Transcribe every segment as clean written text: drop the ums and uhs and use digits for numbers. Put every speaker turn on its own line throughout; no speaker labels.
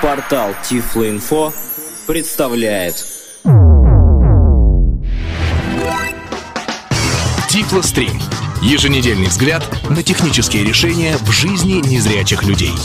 Портал Tiflo.info представляет
Tiflo-стрим. Еженедельный взгляд на технические решения в жизни незрячих людей.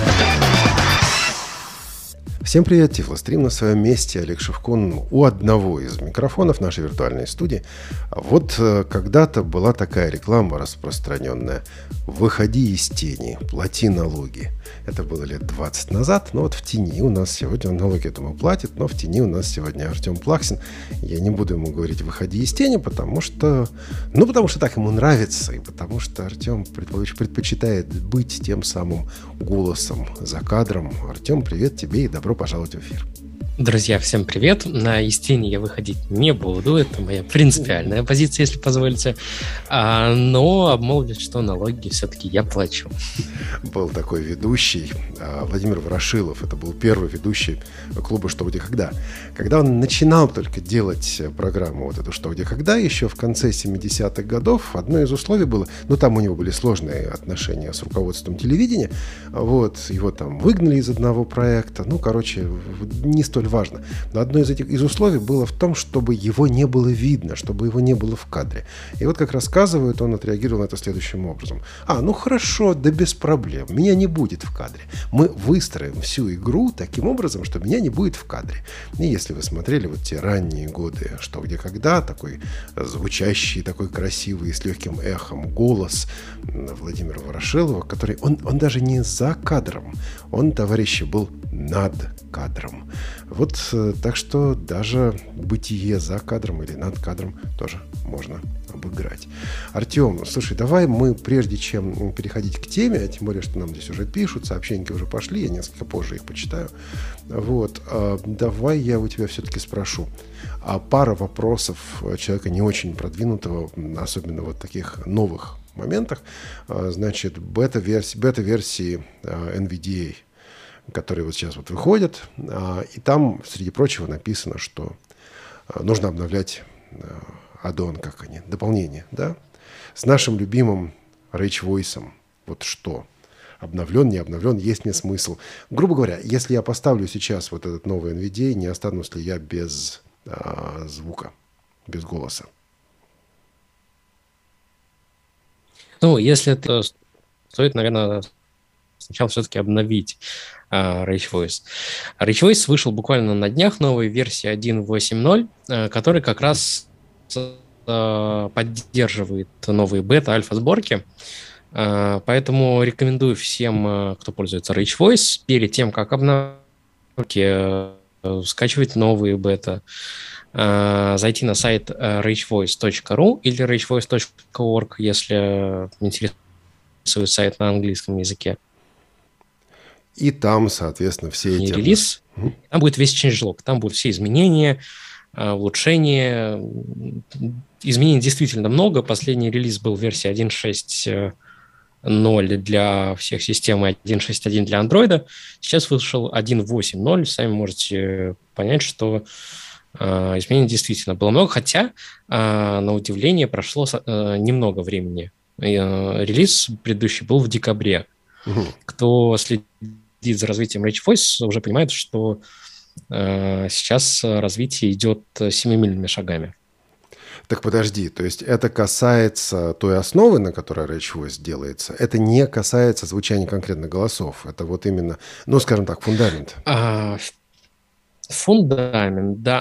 Всем привет, Tiflo-стрим на своем месте. Олег Шевкун у одного из микрофонов нашей виртуальной студии. Вот когда-то была такая реклама распространенная: «Выходи из тени, плати налоги». Это было лет 20 назад, но вот в тени у нас сегодня, он налоги, я думаю, платит, но в тени у нас сегодня Артем Плаксин. Я не буду ему говорить «выходи из тени», потому что так ему нравится, и потому что Артем предпочитает быть тем самым голосом за кадром. Артем, привет тебе и добро пожаловать в эфир.
Друзья, всем привет. Из тени я выходить не буду. Это моя принципиальная позиция, если позволите. Но обмолвлюсь, что налоги все-таки я плачу.
Был такой ведущий Владимир Ворошилов. Это был первый ведущий клуба «Что, где, когда». Когда он начинал только делать программу вот эту «Что, где, когда», еще в конце 70-х годов, одно из условий было, там у него были сложные отношения с руководством телевидения. Вот, его там выгнали из одного проекта. Не столь важно. Но одно из условий было в том, чтобы его не было видно, чтобы его не было в кадре. И вот, как рассказывают, он отреагировал на это следующим образом. Хорошо, да без проблем. Меня не будет в кадре. Мы выстроим всю игру таким образом, что меня не будет в кадре. И если вы смотрели вот те ранние годы «Что, где, когда», такой звучащий, такой красивый, с легким эхом голос Владимира Ворошилова, который, он даже не за кадром, он, товарищи, был над кадром. Вот, так что даже бытие за кадром или над кадром тоже можно обыграть. Артем, слушай, давай мы, прежде чем переходить к теме, а тем более, что нам здесь уже пишут, сообщения уже пошли, я несколько позже их почитаю. Вот, давай я у тебя все-таки спрошу. Пара вопросов человека не очень продвинутого, особенно вот таких новых моментах. Значит, бета-версии NVDA, которые вот сейчас вот выходят, и там, среди прочего, написано, что нужно обновлять аддон, дополнение, да, с нашим любимым Rage Voice. Вот что? Обновлен, не обновлен, есть ли смысл? Грубо говоря, если я поставлю сейчас вот этот новый NVDA, не останусь ли я без звука, без голоса?
Если это стоит, наверное, сначала все-таки обновить Rage Voice. Rage Voice вышел буквально на днях, новая версия 1.8.0, который как раз поддерживает новые бета-альфа-сборки. Поэтому рекомендую всем, кто пользуется Rage Voice, перед тем, как обновить, скачивать новые бета, зайти на сайт ragevoice.ru или ragevoice.org, если интересует сайт на английском языке.
И там, соответственно, все эти...
релиз. Там будет весь changelog, там будут все изменения, улучшения. Изменений действительно много. Последний релиз был версия 1.6.0 для всех систем и 1.6.1 для Android. Сейчас вышел 1.8.0. Сами можете понять, что изменений действительно было много, хотя, на удивление, прошло немного времени. Релиз предыдущий был в декабре. Кто следит за развитием Rage Voice, уже понимает, что сейчас развитие идет семимильными шагами.
Так подожди, то есть это касается той основы, на которой Rage Voice делается, это не касается звучания конкретно голосов, это вот именно, скажем так, фундамент.
Фундамент, да.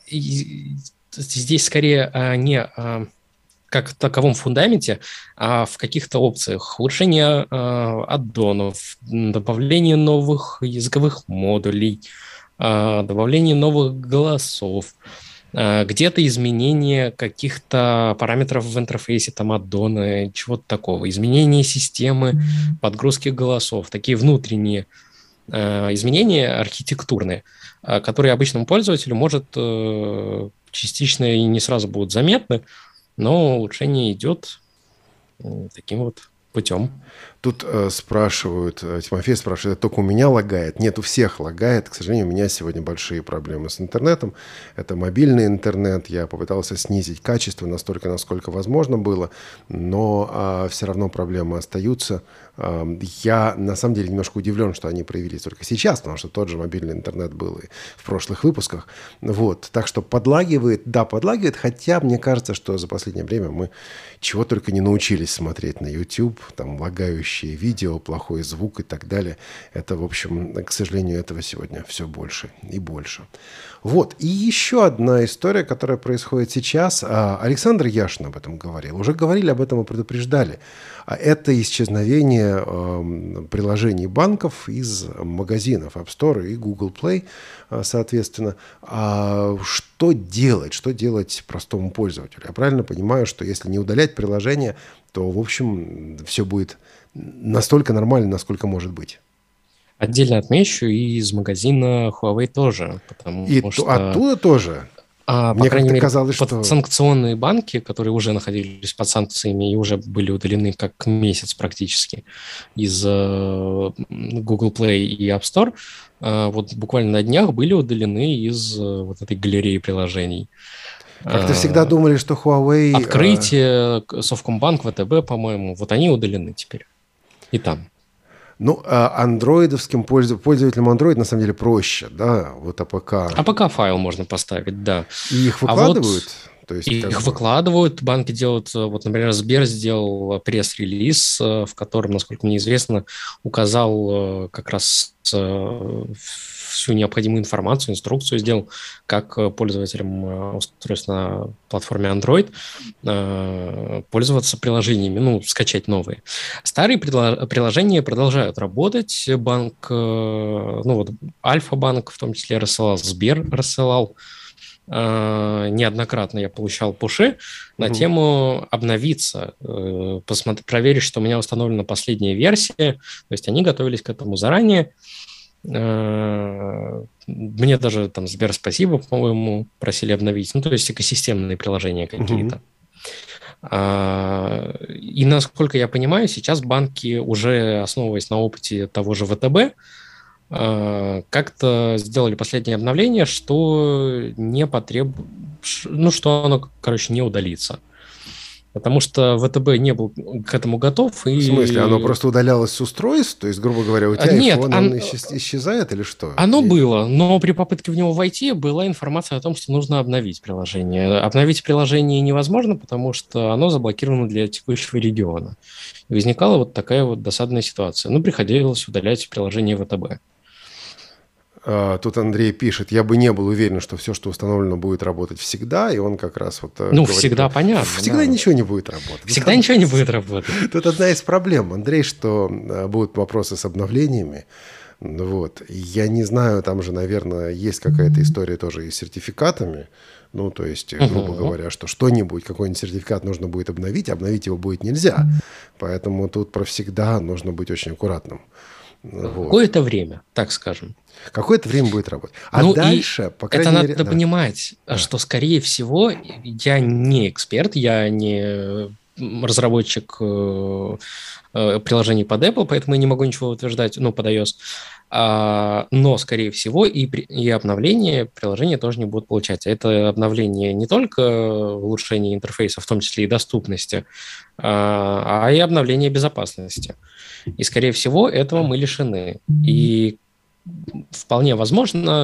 Здесь скорее не как в таковом фундаменте, а в каких-то опциях. Улучшение аддонов, добавление новых языковых модулей, добавление новых голосов, где-то изменение каких-то параметров в интерфейсе, аддона, чего-то такого. Изменение системы подгрузки голосов. Такие внутренние изменения архитектурные, которые обычному пользователю, может, частично и не сразу будут заметны, но улучшение идет таким вот путем.
Тут спрашивают, Тимофей спрашивает, это только у меня лагает? Нет, у всех лагает. К сожалению, у меня сегодня большие проблемы с интернетом. Это мобильный интернет. Я попытался снизить качество настолько, насколько возможно было, но все равно проблемы остаются. Я, на самом деле, немножко удивлен, что они проявились только сейчас, потому что тот же мобильный интернет был и в прошлых выпусках. Вот. Так что подлагивает, да, подлагивает, хотя мне кажется, что за последнее время мы чего только не научились смотреть на YouTube, там лагающие видео, плохой звук и так далее. Это, в общем, к сожалению, этого сегодня все больше и больше. Вот. И еще одна история, которая происходит сейчас. Александр Яшин об этом говорил. Уже говорили об этом и предупреждали. Это исчезновение приложений банков из магазинов App Store и Google Play, соответственно. Что делать? Что делать простому пользователю? Я правильно понимаю, что если не удалять приложение, то, в общем, все будет настолько нормально, насколько может быть.
Отдельно отмечу, и из магазина Huawei тоже. Потому что
оттуда тоже?
Мне как-то
казалось, что...
Подсанкционные банки, которые уже находились под санкциями и уже были удалены как месяц практически из Google Play и App Store, вот буквально на днях были удалены из вот этой галереи приложений.
Как-то всегда думали, что Huawei...
Открытие, Совкомбанк, ВТБ, по-моему, вот они удалены теперь. И там.
Ну, андроидовским пользователям Android на самом деле проще, да, вот АПК.
АПК-файл можно поставить, да.
И их выкладывают? То есть,
их выкладывают, банки делают, вот, например, Сбер сделал пресс-релиз, в котором, насколько мне известно, указал как раз всю необходимую информацию, инструкцию сделал, как пользователям устройств на платформе Android пользоваться приложениями, ну, скачать новые. Старые приложения продолжают работать. Банк, ну вот Альфа-банк в том числе рассылал, Сбер рассылал. Неоднократно я получал пуши на тему обновиться, проверить, что у меня установлена последняя версия. То есть они готовились к этому заранее. Мне даже там Сбер спасибо, по-моему, просили обновить. Ну, то есть экосистемные приложения какие-то. И насколько я понимаю, сейчас банки, уже основываясь на опыте того же ВТБ, как-то сделали последнее обновление, что что оно, короче, не удалится. Потому что ВТБ не был к этому готов. И...
В смысле, оно просто удалялось с устройств? То есть, грубо говоря, у тебя iPhone, он исчезает или что?
Оно было, но при попытке в него войти была информация о том, что нужно обновить приложение. Обновить приложение невозможно, потому что оно заблокировано для текущего региона. И возникала вот такая вот досадная ситуация. Ну, приходилось удалять приложение ВТБ.
Тут Андрей пишет, я бы не был уверен, что все, что установлено, будет работать всегда, и он как раз вот...
Ну, говорит, всегда понятно.
Всегда ничего не будет работать.
Всегда ничего не будет работать.
Тут одна из проблем, Андрей, что будут вопросы с обновлениями. Вот. Я не знаю, там же, наверное, есть какая-то история тоже и с сертификатами. Ну, то есть, грубо говоря, что что-нибудь, какой-нибудь сертификат нужно будет обновить его будет нельзя. Поэтому тут про всегда нужно быть очень аккуратным. Вот.
Какое-то время, так скажем.
Какое-то время будет работать. А дальше, по крайней мере...
Это надо понимать, что, скорее всего, я не эксперт, я не разработчик приложений под Apple, поэтому я не могу ничего утверждать, под iOS. Но, скорее всего, и обновление приложения тоже не будут получать. Это обновление не только улучшение интерфейса, в том числе и доступности, а и обновление безопасности. И, скорее всего, этого мы лишены. И вполне возможно,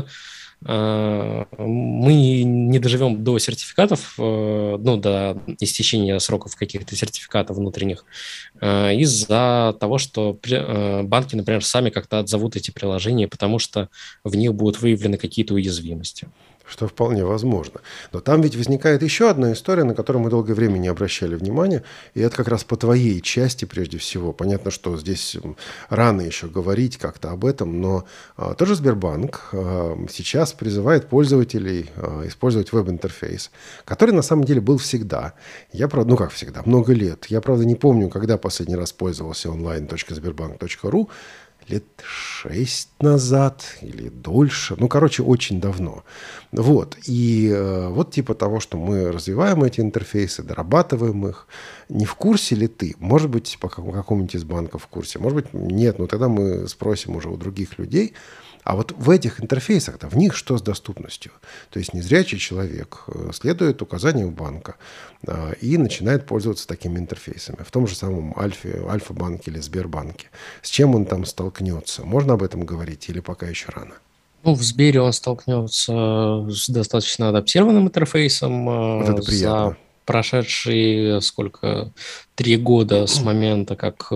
мы не доживем до сертификатов, до истечения сроков каких-то сертификатов внутренних, из-за того, что банки, например, сами как-то отзовут эти приложения, потому что в них будут выявлены какие-то уязвимости.
Что вполне возможно. Но там ведь возникает еще одна история, на которую мы долгое время не обращали внимания, и это как раз по твоей части прежде всего. Понятно, что здесь рано еще говорить как-то об этом, но тоже Сбербанк сейчас призывает пользователей использовать веб-интерфейс, который на самом деле был всегда. Я, правда, как всегда, много лет. Я, правда, не помню, когда последний раз пользовался online.сбербанк.ру. лет 6 назад или дольше. Ну, короче, очень давно. Вот. И вот типа того, что мы развиваем эти интерфейсы, дорабатываем их. Не в курсе ли ты? Может быть, по какому-нибудь из банков в курсе. Может быть, нет. Но тогда мы спросим уже у других людей. А вот в этих интерфейсах-то, в них что с доступностью? То есть незрячий человек следует указаниям банка и начинает пользоваться такими интерфейсами. В том же самом Альфа-банке или Сбербанке. С чем он там столкнется? Можно об этом говорить или пока еще рано?
Ну, в Сбере он столкнется с достаточно адаптированным интерфейсом.
Вот это приятно.
За прошедшие, 3 года с момента, как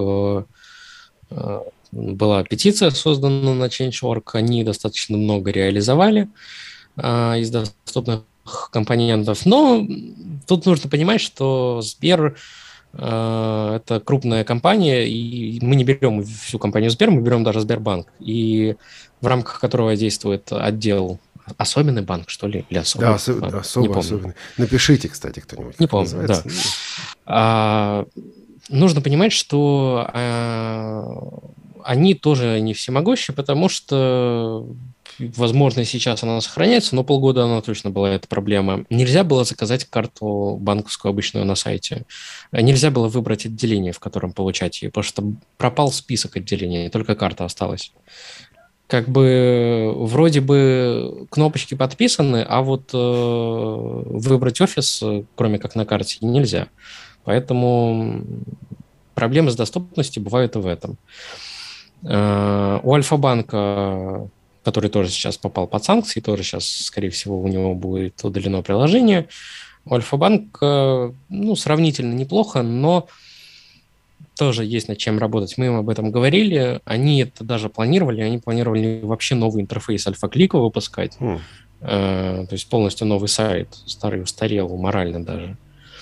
была петиция создана на Change.org, они достаточно много реализовали из доступных компонентов. Но тут нужно понимать, что Сбер это крупная компания, и мы не берем всю компанию Сбер, мы берем даже Сбербанк, и в рамках которого действует отдел особенный банк, что ли? Или особый?
Да, особенный. Напишите, кстати, кто-нибудь.
Не помню, да. Нужно понимать, что они тоже не всемогущи, потому что, возможно, сейчас она сохраняется, но полгода она точно была эта проблема. Нельзя было заказать карту банковскую обычную на сайте. Нельзя было выбрать отделение, в котором получать ее, потому что пропал список отделений, только карта осталась. Как бы вроде бы кнопочки подписаны, а вот выбрать офис, кроме как на карте, нельзя. Поэтому проблемы с доступностью бывают и в этом. У Альфа-банка, который тоже сейчас попал под санкции, тоже сейчас, скорее всего, у него будет удалено приложение, у Альфа-банка сравнительно неплохо, но тоже есть над чем работать. Мы им об этом говорили. Они это даже планировали. Они планировали вообще новый интерфейс Альфа-клика выпускать. То есть полностью новый сайт. Старый устарел, морально даже.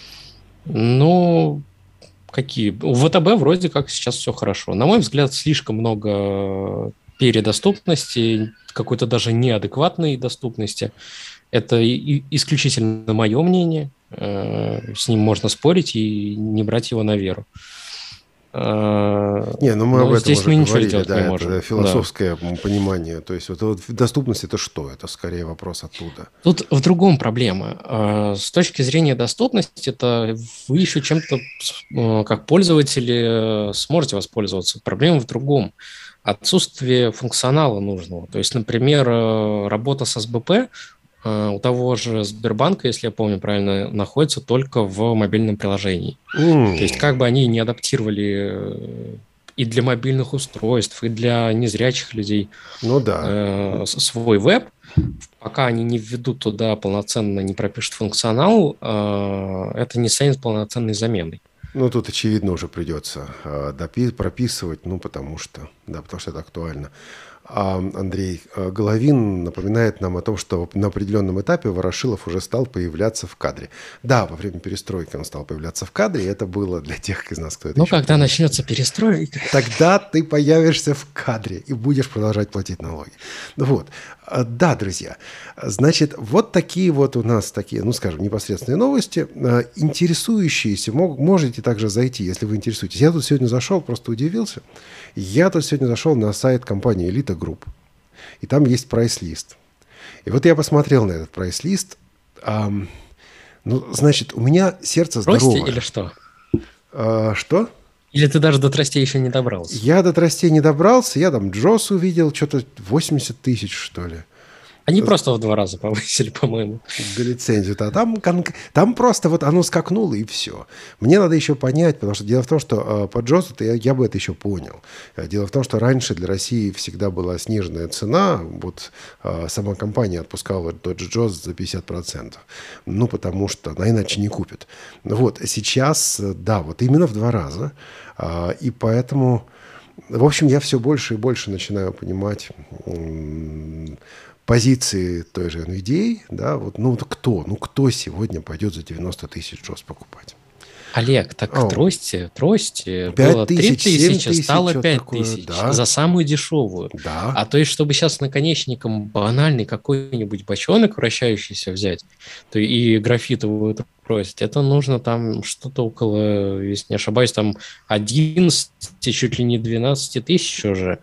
Но какие? У ВТБ вроде как сейчас все хорошо. На мой взгляд, слишком много передоступности, какой-то даже неадекватной доступности. Это исключительно мое мнение. С ним можно спорить и не брать его на веру.
Не, ну мы об этом
здесь
уже
мы
говорили,
ничего
да,
не можем.
Это философское понимание. То есть вот доступность это что? Это скорее вопрос оттуда.
Тут в другом проблема. С точки зрения доступности, это вы еще чем-то, как пользователи, сможете воспользоваться. Проблема в другом. Отсутствие функционала нужного. То есть, например, работа с СБП у того же Сбербанка, если я помню правильно, находится только в мобильном приложении. То есть как бы они не адаптировали и для мобильных устройств, и для незрячих людей свой веб, пока они не введут туда полноценно, не пропишут функционал, это не станет полноценной заменой.
Ну, тут, очевидно, уже придется прописывать, потому что это актуально. Андрей Головин напоминает нам о том, что на определенном этапе Ворошилов уже стал появляться в кадре. Да, во время перестройки он стал появляться в кадре, и это было для тех из нас, кто это
когда помнит. Начнется перестройка.
Тогда ты появишься в кадре и будешь продолжать платить налоги. Вот. Да, друзья. Значит, вот такие вот у нас непосредственные новости. Интересующиеся можете также зайти, если вы интересуетесь. Я тут сегодня зашел, просто удивился. Я тут сегодня зашел на сайт компании Elite Group. И там есть прайс-лист. И вот я посмотрел на этот прайс-лист. Значит, у меня сердце здоровое.
Трости или что?
Что?
Или ты даже до тростей еще не добрался?
Я до тростей не добрался. Я там Джос увидел, что-то 80 тысяч, что ли.
Они просто в 2 раза повысили, по-моему.
Да, лицензию. Там просто вот оно скакнуло, и все. Мне надо еще понять, потому что дело в том, что по Джосу я бы это еще понял. Дело в том, что раньше для России всегда была сниженная цена. Вот сама компания отпускала тот же Джос за 50%. Потому что она иначе не купит. Вот. Сейчас, вот именно в 2 раза. И поэтому, в общем, я все больше и больше начинаю понимать позиции той же NVIDIA, кто сегодня пойдет за 90 тысяч Джос покупать?
Олег, так трость было
3000,
стало 5000
да.
за самую дешевую.
Да.
А то есть, чтобы сейчас наконечником банальный какой-нибудь бочонок вращающийся взять, то и графитовую трость, это нужно там что-то около, если не ошибаюсь, там 11, чуть ли не 12 тысяч уже.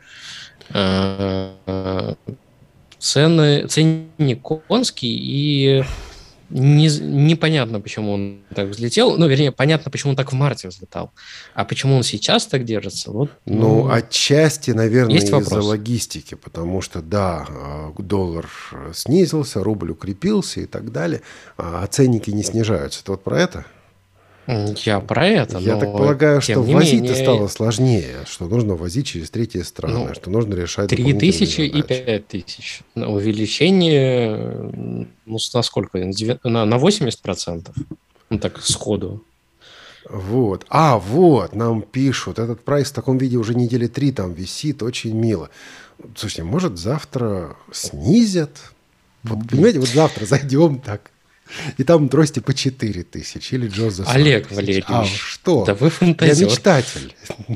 Ценник конский, и непонятно, почему он так взлетел. Ну, вернее, понятно, почему он так в марте взлетал. А почему он сейчас так держится? Вот,
отчасти, наверное, из-за логистики, потому что, да, доллар снизился, рубль укрепился и так далее, а ценники не снижаются. Это вот про это?
Я про это.
Я так полагаю, что возить-то стало сложнее, что нужно возить через третьи страны, что нужно решать
3000 и 5000. Увеличение, на сколько? На 80%. Ну, так, сходу.
Вот. Нам пишут, этот прайс в таком виде уже недели 3 там висит, очень мило. Слушайте, может, завтра снизят? Вот, понимаете, вот завтра зайдем так. И там трости по 4000 или Джоз за 40
Олег
тысяч.
Валерьевич,
что?
Да вы фантазер.
Я мечтатель.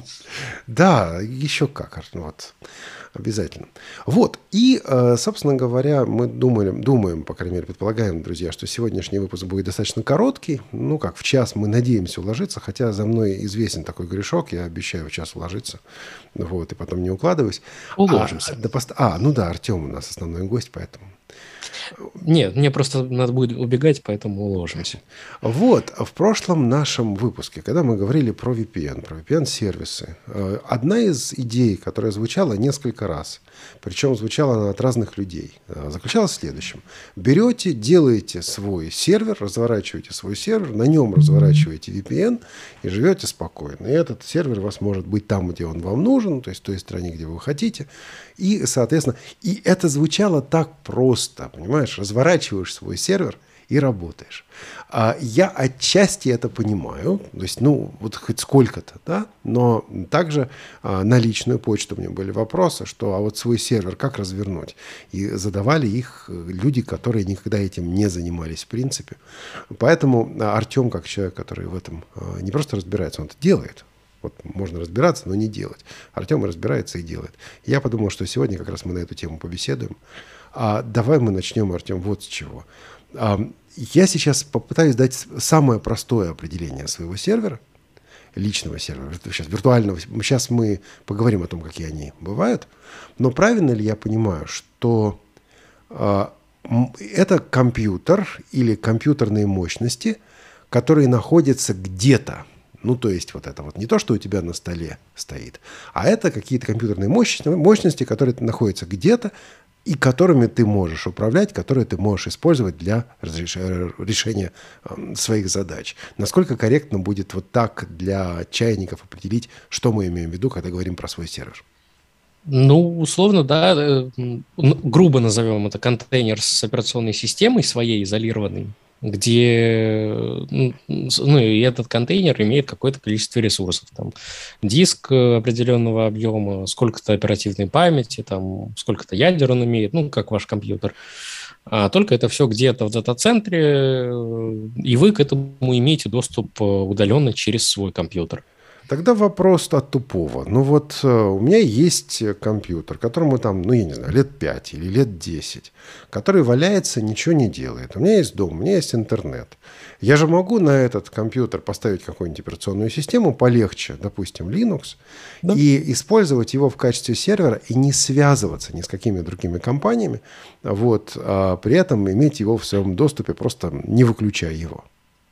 Да, еще как. Вот. Обязательно. Вот. И, собственно говоря, мы думаем, по крайней мере, предполагаем, друзья, что сегодняшний выпуск будет достаточно короткий. Ну, как в час мы надеемся уложиться, хотя за мной известен такой грешок, я обещаю в час уложиться. Вот, и потом не укладываюсь.
Уложимся.
Артем у нас основной гость, поэтому...
Нет, мне просто надо будет убегать, поэтому уложимся.
Вот, в прошлом нашем выпуске, когда мы говорили про VPN-сервисы, одна из идей, которая звучала несколько раз, причем звучала она от разных людей, заключалась в следующем. Берете, делаете свой сервер, разворачиваете свой сервер, на нем разворачиваете VPN и живете спокойно. И этот сервер у вас может быть там, где он вам нужен, то есть в той стране, где вы хотите. И, соответственно, и это звучало так просто, понимаешь? Разворачиваешь свой сервер и работаешь. Я отчасти это понимаю, то есть, вот хоть сколько-то, да, но также на личную почту у меня были вопросы, что вот свой сервер как развернуть? И задавали их люди, которые никогда этим не занимались в принципе. Поэтому Артем, как человек, который в этом не просто разбирается, он это делает. Вот можно разбираться, но не делать. Артем разбирается и делает. Я подумал, что сегодня как раз мы на эту тему побеседуем. Давай мы начнем, Артем, вот с чего. Я сейчас попытаюсь дать самое простое определение своего сервера, личного сервера, сейчас виртуального. Сейчас мы поговорим о том, какие они бывают. Но правильно ли я понимаю, что это компьютер или компьютерные мощности, которые находятся где-то? Ну, то есть вот это вот не то, что у тебя на столе стоит, а это какие-то компьютерные мощности, которые находятся где-то и которыми ты можешь управлять, которые ты можешь использовать для решения своих задач. Насколько корректно будет вот так для чайников определить, что мы имеем в виду, когда говорим про свой сервер?
Условно, да, грубо назовем это контейнер с операционной системой своей изолированной, где и этот контейнер имеет какое-то количество ресурсов. Там диск определенного объема, сколько-то оперативной памяти, там, сколько-то ядер он имеет, как ваш компьютер. Только это все где-то в дата-центре, и вы к этому имеете доступ удаленно через свой компьютер.
Тогда вопрос от тупого. У меня есть компьютер, которому там, я не знаю, лет 5 или лет 10, который валяется, ничего не делает. У меня есть дом, у меня есть интернет. Я же могу на этот компьютер поставить какую-нибудь операционную систему полегче, допустим, Linux, да, и использовать его в качестве сервера и не связываться ни с какими другими компаниями, а при этом иметь его в своем доступе, просто не выключая его.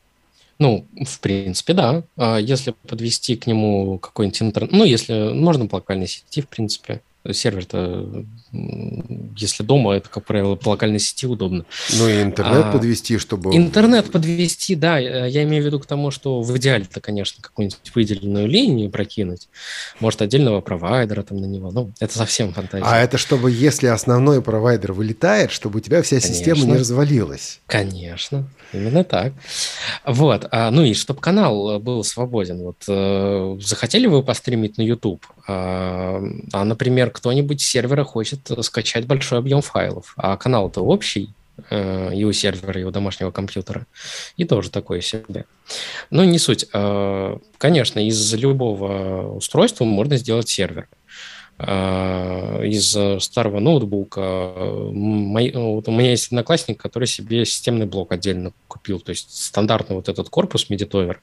В принципе, да. Если подвести к нему какой-нибудь интернет... если можно по локальной сети, в принципе. Сервер-то, если дома, это, как правило, по локальной сети удобно.
И интернет подвести, чтобы...
Интернет подвести, да. Я имею в виду к тому, что в идеале-то, конечно, какую-нибудь выделенную линию прокинуть. Может, отдельного провайдера там на него. Это совсем фантазия.
А это чтобы, если основной провайдер вылетает, чтобы у тебя вся система не развалилась.
Конечно. Именно так. И чтобы канал был свободен. Захотели вы постримить на YouTube, например, кто-нибудь с сервера хочет скачать большой объем файлов, а канал-то общий, и у сервера, и у домашнего компьютера. И тоже такое себе. Но не суть. Конечно, из любого устройства можно сделать сервер. Из старого ноутбука. Вот у меня есть одноклассник, который себе системный блок отдельно купил. То есть стандартный вот этот корпус Meditower.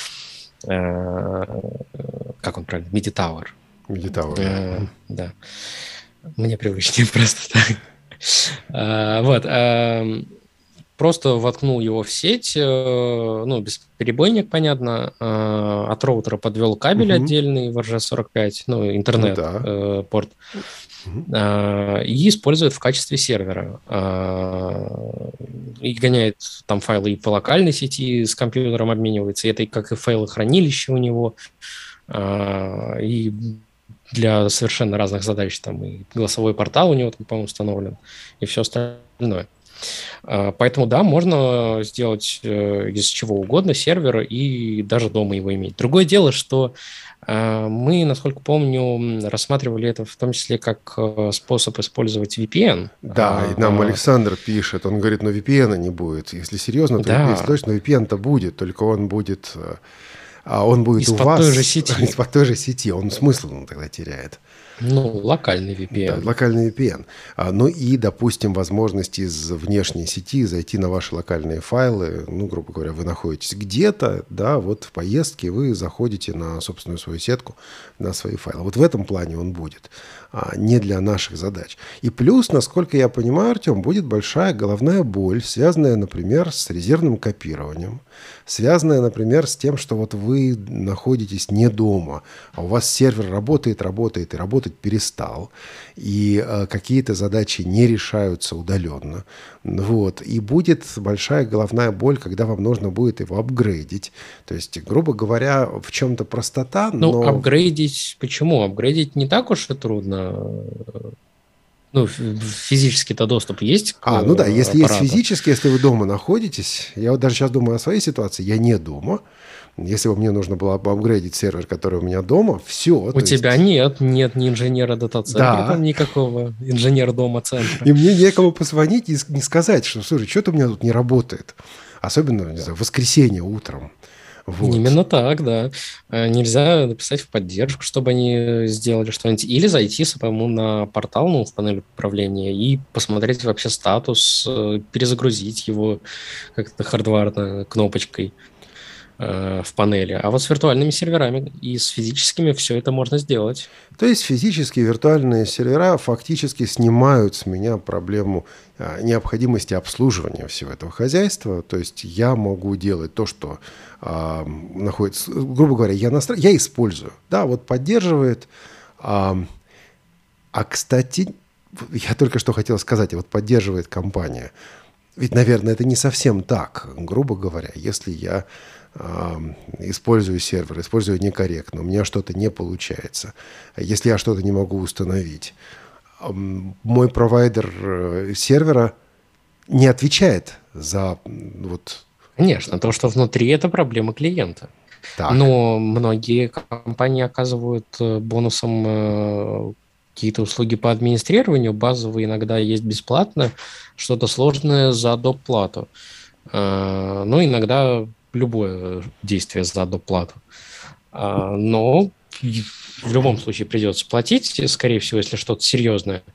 Как он правильно? Meditower.
Meditower.
Да. Мне привычнее просто так. Вот. Просто воткнул его в сеть, ну, без-перебойник, понятно. От роутера подвел кабель отдельный в RJ45, ну, интернет-порт. И использует в качестве сервера. И гоняет там файлы и по локальной сети с компьютером обменивается. И это как и файлы хранилища у него. И для совершенно разных задач. Там и голосовой портал у него, там, по-моему, установлен. И все остальное. Поэтому, да, можно сделать из чего угодно сервер и даже дома его иметь. Другое дело, что мы, насколько помню, рассматривали это в том числе как способ использовать VPN.
Да, и нам Александр пишет, он говорит, но VPN не будет. Если серьезно, то
да.
если точно, VPN-то будет, только он будет у вас
из-под той же сети.
Из-под той же сети. Он смысл тогда теряет.
Ну, локальный VPN.
Да, локальный VPN. Ну и, допустим, возможность из внешней сети зайти на ваши локальные файлы. Ну, грубо говоря, вы находитесь где-то, да, вот в поездке вы заходите на собственную свою сетку, на свои файлы. Вот в этом плане он будет, не для наших задач. И плюс, насколько я понимаю, Артем, будет большая головная боль, связанная, например, с резервным копированием, связанная, например, с тем, что вот вы находитесь не дома, а у вас сервер работает и работать перестал, и какие-то задачи не решаются удаленно. Вот. И будет большая головная боль, когда вам нужно будет его апгрейдить. То есть, грубо говоря, в чем-то простота, но...
Ну, апгрейдить... Почему? Апгрейдить не так уж и трудно. Ну, физически-то доступ есть к
ну да, если
аппарату.
есть физически, если вы дома находитесь, я вот даже сейчас думаю о своей ситуации, я не дома. Если бы мне нужно было апгрейдить сервер, который у меня дома, все.
У тебя нет ни инженера дата-центра, там никакого инженер-дома-центра.
И мне некому позвонить и не сказать, что, слушай, что-то у меня тут не работает. Особенно, не знаю, в воскресенье утром. Вот.
Именно так, да. Нельзя написать в поддержку, чтобы они сделали что-нибудь. Или зайти самому на портал, ну, в панель управления, и посмотреть вообще статус, перезагрузить его как-то хардварно кнопочкой в панели. А вот с виртуальными серверами и с физическими все это можно сделать.
То есть физические виртуальные сервера фактически снимают с меня проблему необходимости обслуживания всего этого хозяйства. То есть я могу делать то, что находится, грубо говоря, я использую. Да, вот поддерживает. Кстати, я только что хотел сказать, вот поддерживает компания. Ведь, наверное, это не совсем так. Грубо говоря, если я использую сервер, использую некорректно, у меня что-то не получается, если я что-то не могу установить, мой провайдер сервера не отвечает за вот...
Конечно, то, что внутри, это проблема клиента.
Так.
Но многие компании оказывают бонусом какие-то услуги по администрированию, базовые иногда есть бесплатно, что-то сложное за доп. Плату. Но иногда любое действие за доп. Плату. Но в любом случае придется платить, скорее всего, если что-то серьезное.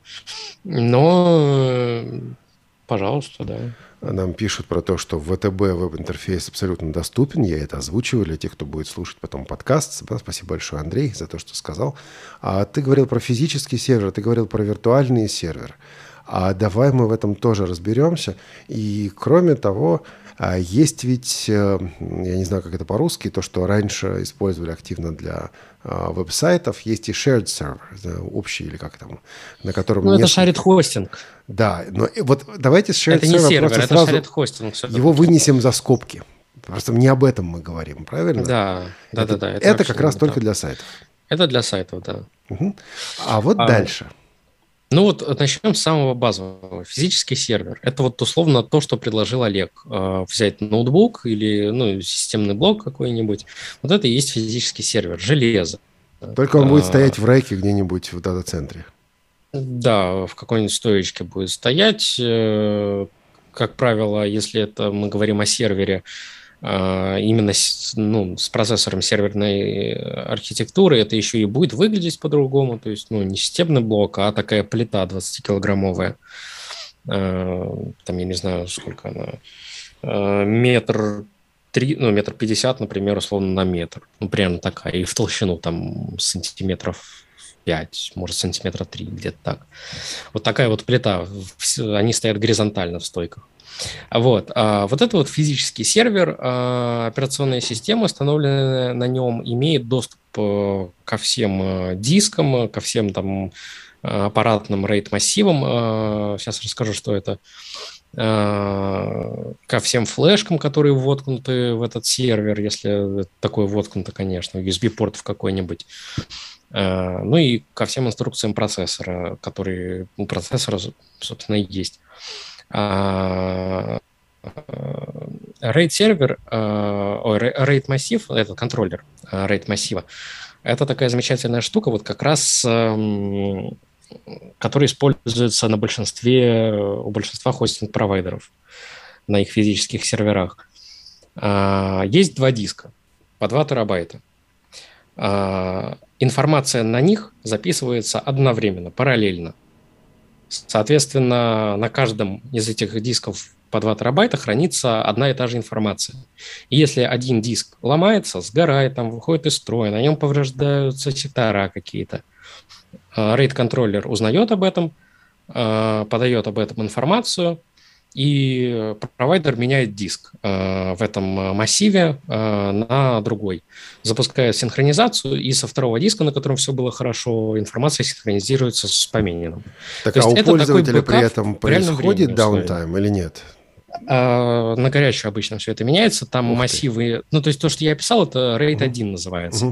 Но, пожалуйста, да.
Нам пишут про то, что ВТБ веб-интерфейс абсолютно доступен. Я это озвучиваю для тех, кто будет слушать потом подкаст. Спасибо большое, Андрей, за то, что сказал. Ты говорил про физический сервер, ты говорил про виртуальный сервер. Давай мы в этом тоже разберемся. И кроме того, есть ведь, я не знаю, как это по-русски, то, что раньше использовали активно для веб-сайтов, есть и shared server, общий или как там, на котором...
Ну, это шарит-хостинг.
Да, но вот давайте с shared
это не
server
сервер,
просто
это
сразу
шарит-хостинг.
его вынесем за скобки. Просто не об этом мы говорим, правильно?
Да.
Это как раз только для сайтов.
Это для сайтов, да.
Угу. А вот дальше.
Ну вот начнем с самого базового. Физический сервер. Это вот условно то, что предложил Олег. Взять ноутбук или системный блок какой-нибудь. Вот это и есть физический сервер. Железо.
Только он будет стоять в рэке где-нибудь в дата-центре.
Да, в какой-нибудь стоечке будет стоять. как правило, если это мы говорим о сервере, именно с процессором серверной архитектуры, это еще и будет выглядеть по-другому. То есть, не системный блок, а такая плита 20-килограммовая. Там, я не знаю, сколько она, метр 50, например, условно, на метр. Примерно такая. И в толщину там сантиметров 5, может, сантиметра 3, где-то так. Вот такая вот плита. Они стоят горизонтально в стойках. Вот это вот физический сервер, операционная система, установленная на нем, имеет доступ ко всем дискам, ко всем там аппаратным RAID-массивам. Сейчас расскажу, что это. Ко всем флешкам, которые воткнуты в этот сервер, если такое воткнуто, конечно, USB-порт в какой-нибудь. И ко всем инструкциям процессора, которые у процессора, собственно, есть. RAID-сервер, RAID-массив, это контроллер RAID-массива, это такая замечательная штука, вот как раз, которая используется у большинства хостинг-провайдеров на их физических серверах. Есть 2 диска по 2 терабайта. Информация на них записывается одновременно, параллельно. Соответственно, на каждом из этих дисков по 2 терабайта хранится одна и та же информация. И если один диск ломается, сгорает, там выходит из строя, на нем повреждаются сектора какие-то, RAID-контроллер узнает об этом, подает об этом информацию, и провайдер меняет диск в этом массиве на другой. Запускает синхронизацию, и со второго диска, на котором все было хорошо, информация синхронизируется с помененным.
Так, а у пользователя при этом происходит даунтайм или нет?
На горячую обычно все это меняется. Там массивы... то есть то, что я описал, это RAID 1 называется.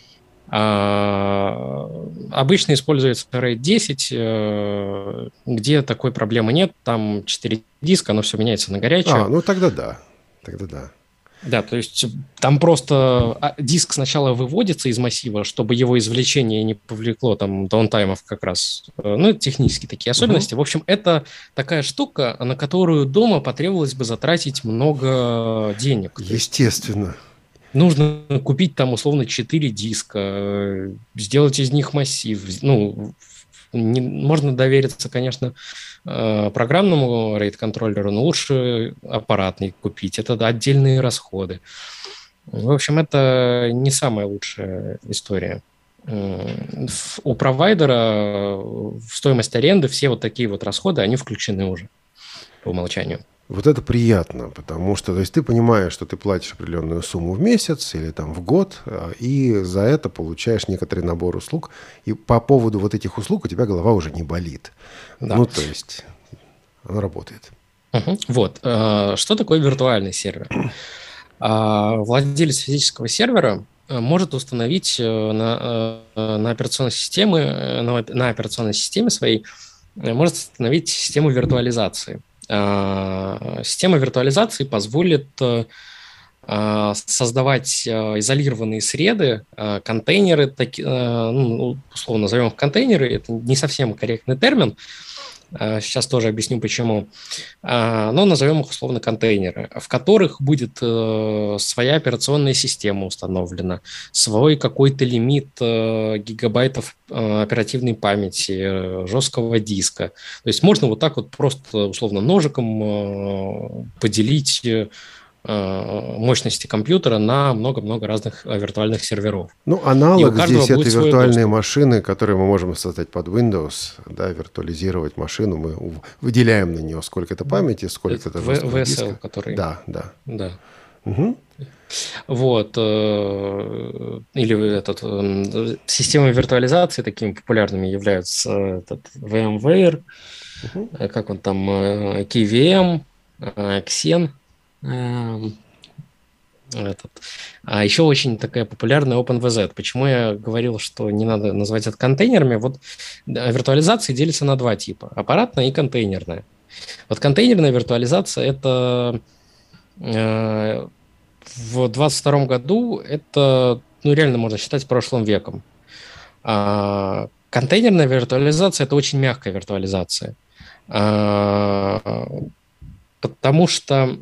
Обычно используется RAID 10, где такой проблемы нет. Там 4 диска, оно все меняется на горячую.
Тогда да.
Да, то есть там просто диск сначала выводится из массива, чтобы его извлечение не повлекло там даунтаймов как раз. Это технические такие особенности. В общем, это такая штука, на которую дома потребовалось бы затратить много денег.
Естественно.
Нужно купить там условно 4 диска, сделать из них массив. Можно довериться, конечно, программному RAID-контроллеру, но лучше аппаратный купить. Это отдельные расходы. В общем, это не самая лучшая история. У провайдера в стоимость аренды все вот такие вот расходы, они включены уже по умолчанию.
Вот это приятно, потому что, то есть, ты понимаешь, что ты платишь определенную сумму в месяц или там в год, и за это получаешь некоторый набор услуг, и по поводу вот этих услуг у тебя голова уже не болит.
Да.
То есть, оно работает.
Вот. Что такое виртуальный сервер? Владелец физического сервера может установить на операционной системе своей, может установить систему виртуализации. Система виртуализации позволит создавать изолированные среды, контейнеры, условно назовем их контейнеры, это не совсем корректный термин, сейчас тоже объясню почему, но назовем их условно контейнеры, в которых будет своя операционная система установлена, свой какой-то лимит гигабайтов оперативной памяти, жесткого диска. То есть можно вот так вот просто условно ножиком поделить мощности компьютера на много-много разных виртуальных серверов.
Аналог здесь это виртуальные машины, которые мы можем создать под Windows, виртуализировать машину, мы выделяем на нее сколько-то памяти, сколько-то жесткого диска.
VSL, который...
Да.
Угу. Вот. Или системы виртуализации такими популярными являются VMware, как он там, KVM, Xen. А еще очень такая популярная OpenVZ. Почему я говорил, что не надо называть это контейнерами? Вот виртуализация делится на 2 типа. Аппаратная и контейнерная. Вот контейнерная виртуализация – это в 2022 году это реально можно считать прошлым веком. А контейнерная виртуализация – это очень мягкая виртуализация. Потому что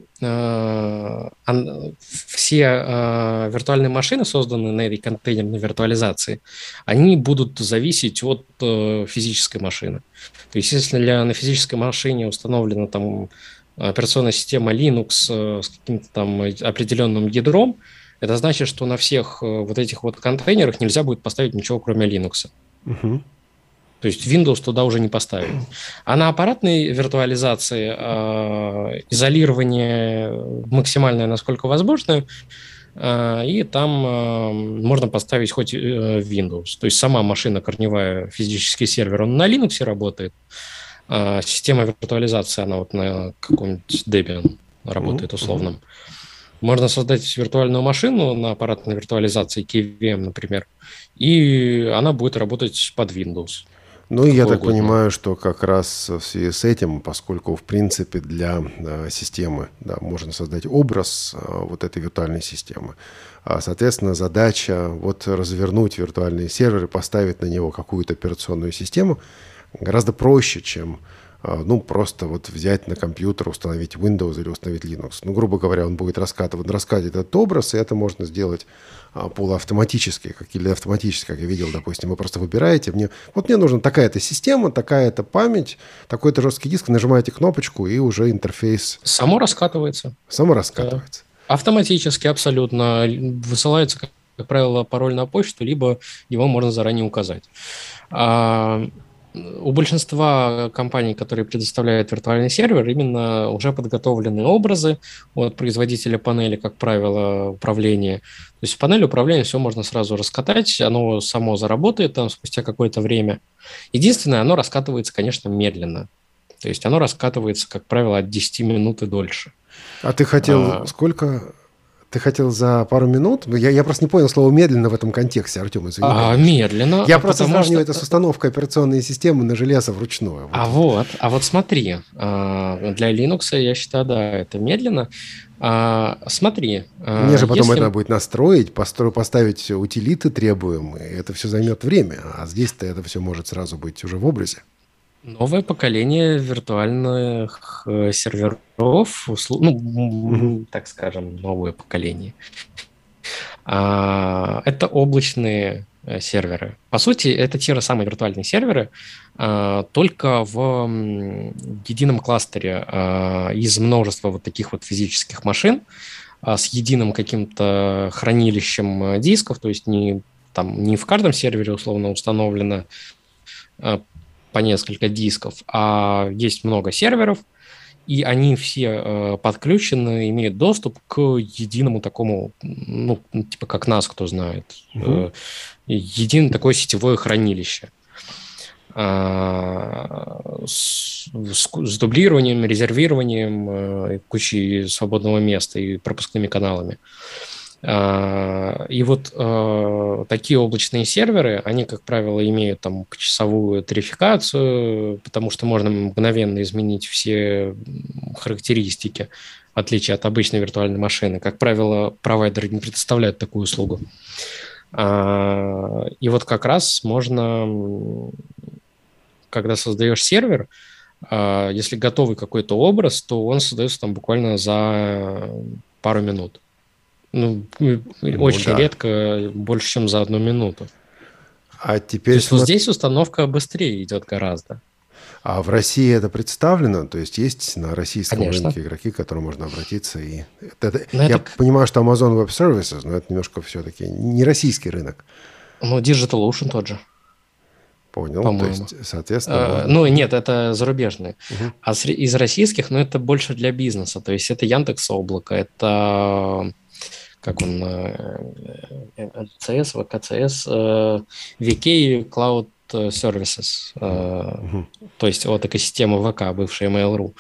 все виртуальные машины, созданные на этой контейнерной виртуализации, они будут зависеть от физической машины. То есть, если на физической машине установлена там операционная система Linux с каким-то там определенным ядром, это значит, что на всех вот этих вот контейнерах нельзя будет поставить ничего, кроме Linux.
Угу.
То есть Windows туда уже не поставить. А на аппаратной виртуализации изолирование максимальное, насколько возможно, и там можно поставить хоть Windows. То есть сама машина корневая, физический сервер, он на Linux работает, а система виртуализации, она вот на каком-нибудь Debian работает условном. Можно создать виртуальную машину на аппаратной виртуализации, KVM, например, и она будет работать под Windows.
Ну, я так понимаю, что как раз в связи с этим, поскольку, в принципе, для системы можно создать образ вот этой виртуальной системы, соответственно, задача вот развернуть виртуальный сервер и поставить на него какую-то операционную систему гораздо проще, чем просто вот взять на компьютер, установить Windows или установить Linux. Ну, грубо говоря, он будет раскатывать этот образ, и это можно сделать полуавтоматически, или автоматически, как я видел, допустим. Вы просто выбираете, мне нужна такая-то система, такая-то память, такой-то жесткий диск, нажимаете кнопочку, и уже интерфейс...
Само раскатывается. Автоматически, абсолютно. Высылается, как правило, пароль на почту, либо его можно заранее указать. У большинства компаний, которые предоставляют виртуальный сервер, именно уже подготовлены образы от производителя панели, как правило, управления. То есть в панели управления все можно сразу раскатать, оно само заработает там спустя какое-то время. Единственное, оно раскатывается, конечно, медленно. То есть оно раскатывается, как правило, от 10 минут и дольше.
А ты хотел сколько... Ты хотел за пару минут? Я просто не понял слово «медленно» в этом контексте, Артем, извини.
Медленно.
Я просто сравниваю это с установкой операционной системы на железо вручную.
Вот смотри, для Linux, я считаю, да, это медленно. Смотри.
Мне же потом это будет настроить, поставить утилиты требуемые, это все займет время, а здесь-то это все может сразу быть уже в образе.
Новое поколение виртуальных серверов, так скажем, новое поколение. Это облачные серверы. По сути, это те же самые виртуальные серверы, только в едином кластере из множества вот таких вот физических машин с единым каким-то хранилищем дисков, то есть не в каждом сервере условно установлено по несколько дисков, а есть много серверов, и они все подключены, имеют доступ к единому такому, типа как NAS, кто знает, единое такое сетевое хранилище с дублированием, резервированием, кучей свободного места и пропускными каналами. И вот такие облачные серверы, они, как правило, имеют там часовую тарификацию, потому что можно мгновенно изменить все характеристики, в отличие от обычной виртуальной машины. Как правило, провайдеры не предоставляют такую услугу. И вот как раз можно, когда создаешь сервер, если готовый какой-то образ, то он создается там буквально за пару минут. Очень редко, больше, чем за 1 минуту.
А теперь...
То есть здесь установка быстрее идет гораздо.
А в России это представлено? То есть есть на российском рынке игроки, к которым можно обратиться? Я понимаю, что Amazon Web Services, но это немножко все-таки не российский рынок.
DigitalOcean тот же.
Понял,
по-моему.
То есть, соответственно...
Нет, это зарубежные. А из российских, это больше для бизнеса. То есть это Яндекс.Облако, это... как он, ЛЦС, ВКЦС, VK Cloud Services, то есть вот экосистема ВК, бывшая Mail.ru.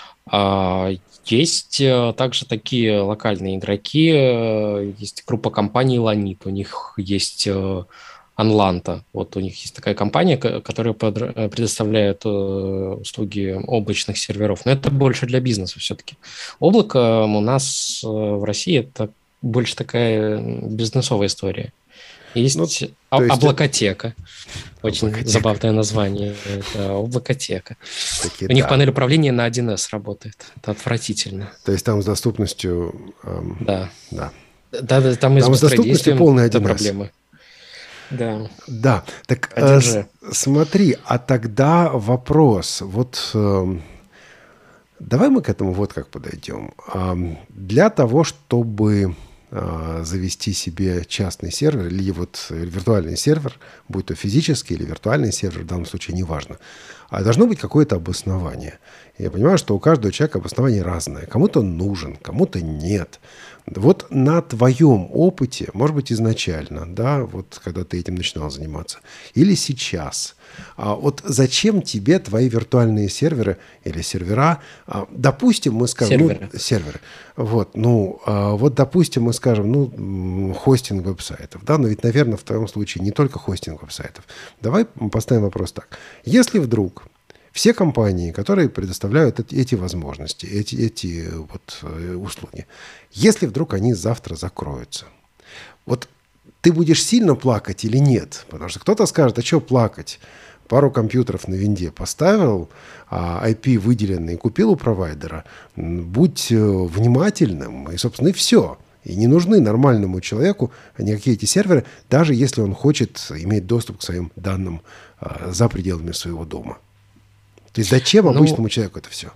Есть также такие локальные игроки, есть группа компаний Lanit, у них есть Anlanta, вот у них есть такая компания, которая предоставляет услуги облачных серверов, но это больше для бизнеса все-таки. Облако у нас в России это больше такая бизнесовая история. Есть облакотека. Очень
облакотека.
Забавное название. Это облакотека.
Такие,
У них
да.
панель управления на 1С работает. Это отвратительно.
То есть там с доступностью...
Да.
Да.
Да, там и с
доступностью полная 1С.
проблемы. Да.
Да. Так смотри, а тогда вопрос. Вот давай мы к этому вот как подойдем. Для того, чтобы завести себе частный сервер или вот виртуальный сервер, будь то физический или виртуальный сервер, в данном случае неважно, а должно быть какое-то обоснование. Я понимаю, что у каждого человека обоснование разное. Кому-то он нужен, кому-то нет. Вот на твоем опыте, может быть, изначально, да, вот когда ты этим начинал заниматься, или сейчас, вот зачем тебе твои виртуальные серверы или сервера, допустим, мы скажем... Серверы. Вот, вот, допустим, мы скажем, хостинг веб-сайтов, да, но ведь, наверное, в твоем случае не только хостинг веб-сайтов. Давай поставим вопрос так. Если вдруг все компании, которые предоставляют эти возможности, эти вот услуги, если вдруг они завтра закроются, вот ты будешь сильно плакать или нет? Потому что кто-то скажет, а что плакать? Пару компьютеров на винде поставил, IP выделенный, купил у провайдера. Будь внимательным, и, собственно, и все. И не нужны нормальному человеку никакие эти серверы, даже если он хочет иметь доступ к своим данным за пределами своего дома. То есть зачем обычному человеку это все?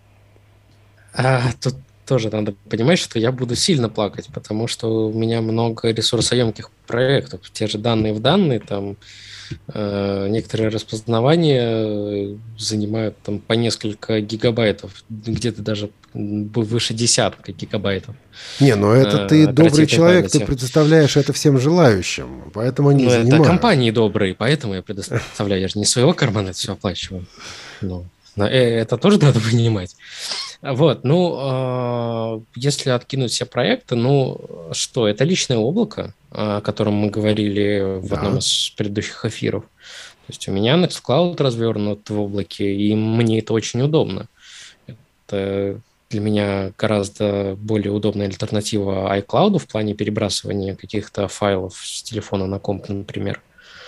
Тут тоже надо понимать, что я буду сильно плакать, потому что у меня много ресурсоемких проектов. Те же данные в данные, там некоторые распознавания занимают там по несколько гигабайтов, где-то даже выше десятка гигабайтов.
Не, но это ты добрый человек, памяти. Ты предоставляешь это всем желающим, поэтому они занимают.
Это компании добрые, поэтому я предоставляю. Я же не своего кармана это все оплачиваю. Это тоже надо понимать. Вот, если откинуть все проекты, что, это личное облако, о котором мы говорили в одном из предыдущих эфиров. То есть у меня Nextcloud развернут в облаке, и мне это очень удобно. Это для меня гораздо более удобная альтернатива iCloud в плане перебрасывания каких-то файлов с телефона на комп, например.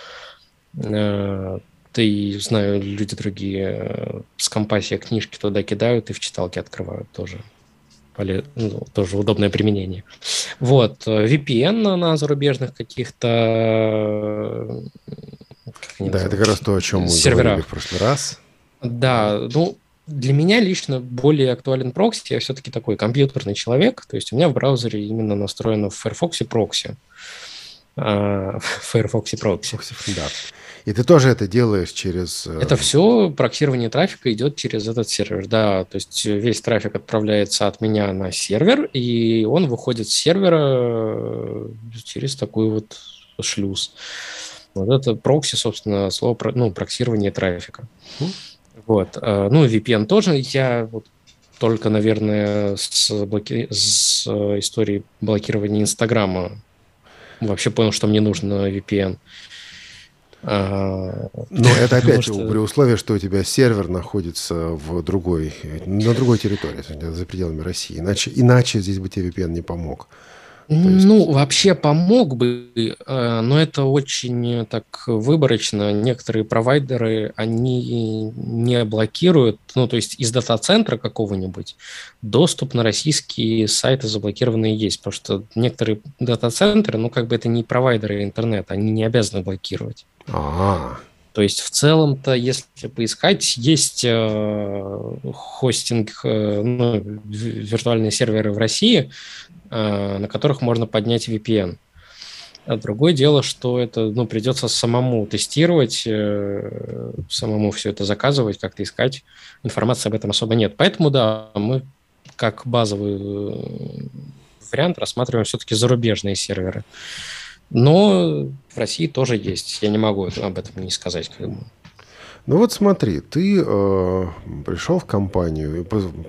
И знаю, люди другие с компа себе книжки туда кидают и в читалке открывают тоже. Тоже удобное применение. Вот. VPN на зарубежных каких-то...
это как раз то, о чем мы говорили в прошлый раз.
Да, для меня лично более актуален прокси. Я все-таки такой компьютерный человек. То есть у меня в браузере именно настроено в Firefox прокси. Firefox прокси.
Да. И ты тоже это делаешь через...
Это все, проксирование трафика идет через этот сервер, да. То есть весь трафик отправляется от меня на сервер, и он выходит с сервера через такой вот шлюз. Вот это прокси, собственно, слово проксирование трафика. Вот. VPN тоже. Я только, наверное, с историей блокирования Инстаграма вообще понял, что мне нужен VPN.
Но это опять при условии, что у тебя сервер находится на другой территории, за пределами России. Иначе здесь бы тебе VPN не помог.
Вообще помог бы, но это очень так выборочно. Некоторые провайдеры, они не блокируют, то есть из дата-центра какого-нибудь доступ на российские сайты заблокированные есть, потому что некоторые дата-центры, это не провайдеры интернета, они не обязаны блокировать. То есть в целом-то, если поискать, есть хостинг, виртуальные серверы в России, на которых можно поднять VPN. А другое дело, что это придется самому тестировать, самому все это заказывать, как-то искать. Информации об этом особо нет. Поэтому, да, мы как базовый вариант рассматриваем все-таки зарубежные серверы. Но в России тоже есть. Я не могу об этом не сказать.
Ну вот смотри, ты пришел в компанию,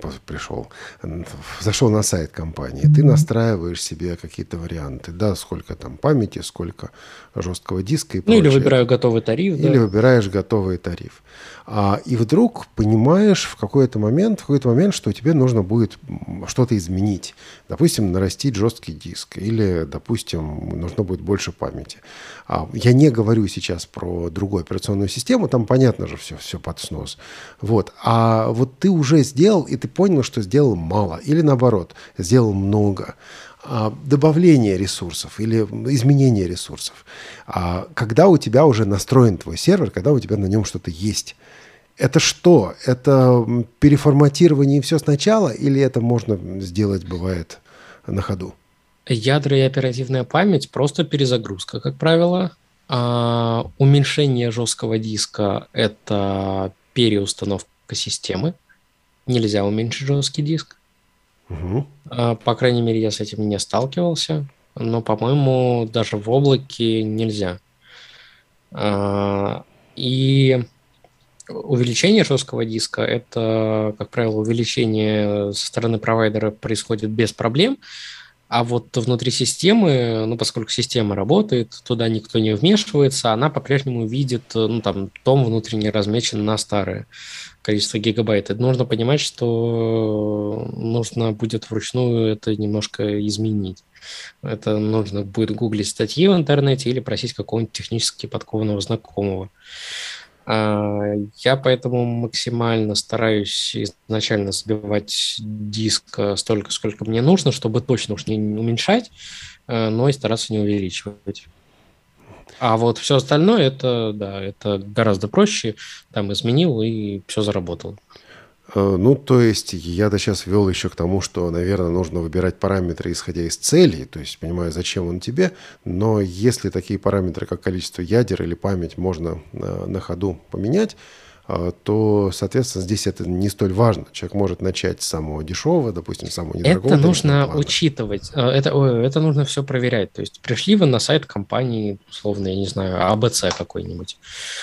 зашел на сайт компании, ты настраиваешь себе какие-то варианты, да, сколько там памяти, сколько жесткого диска и прочее.
Или выбираю готовый тариф.
Или выбираешь готовый тариф. И вдруг понимаешь в какой-то момент, что тебе нужно будет что-то изменить. Допустим, нарастить жесткий диск. Или, допустим, нужно будет больше памяти. Я не говорю сейчас про другую операционную систему. Там, понятно же, все под снос. Вот. А вот ты уже сделал, и ты понял, что сделал мало. Или наоборот, сделал много. Добавление ресурсов или изменение ресурсов. Когда у тебя уже настроен твой сервер, когда у тебя на нем что-то есть. Это что? Это переформатирование и все сначала? Или это можно сделать, бывает, на ходу?
Ядра и оперативная память – просто перезагрузка, как правило. Уменьшение жесткого диска – это переустановка системы. Нельзя уменьшить жесткий диск.
Угу.
По крайней мере, я с этим не сталкивался. Но, по-моему, даже в облаке нельзя. И увеличение жесткого диска – это, как правило, увеличение со стороны провайдера происходит без проблем. А вот внутри системы, поскольку система работает, туда никто не вмешивается, она по-прежнему видит, том внутренне размечен на старое количество гигабайт. И нужно понимать, что нужно будет вручную это немножко изменить. Это нужно будет гуглить статьи в интернете или просить какого-нибудь технически подкованного знакомого. Я поэтому максимально стараюсь изначально забивать диск столько, сколько мне нужно, чтобы точно уж не уменьшать, но и стараться не увеличивать. А вот все остальное, это гораздо проще. Там изменил, и все заработало.
То есть я сейчас вел еще к тому, что, наверное, нужно выбирать параметры, исходя из целей, то есть понимаю, зачем он тебе, но если такие параметры, как количество ядер или память, можно на ходу поменять, то, соответственно, здесь это не столь важно. Человек может начать с самого дешевого, допустим, самого недорогого.
Это нужно учитывать, это нужно все проверять. То есть пришли вы на сайт компании, условно, я не знаю, АБЦ какой-нибудь.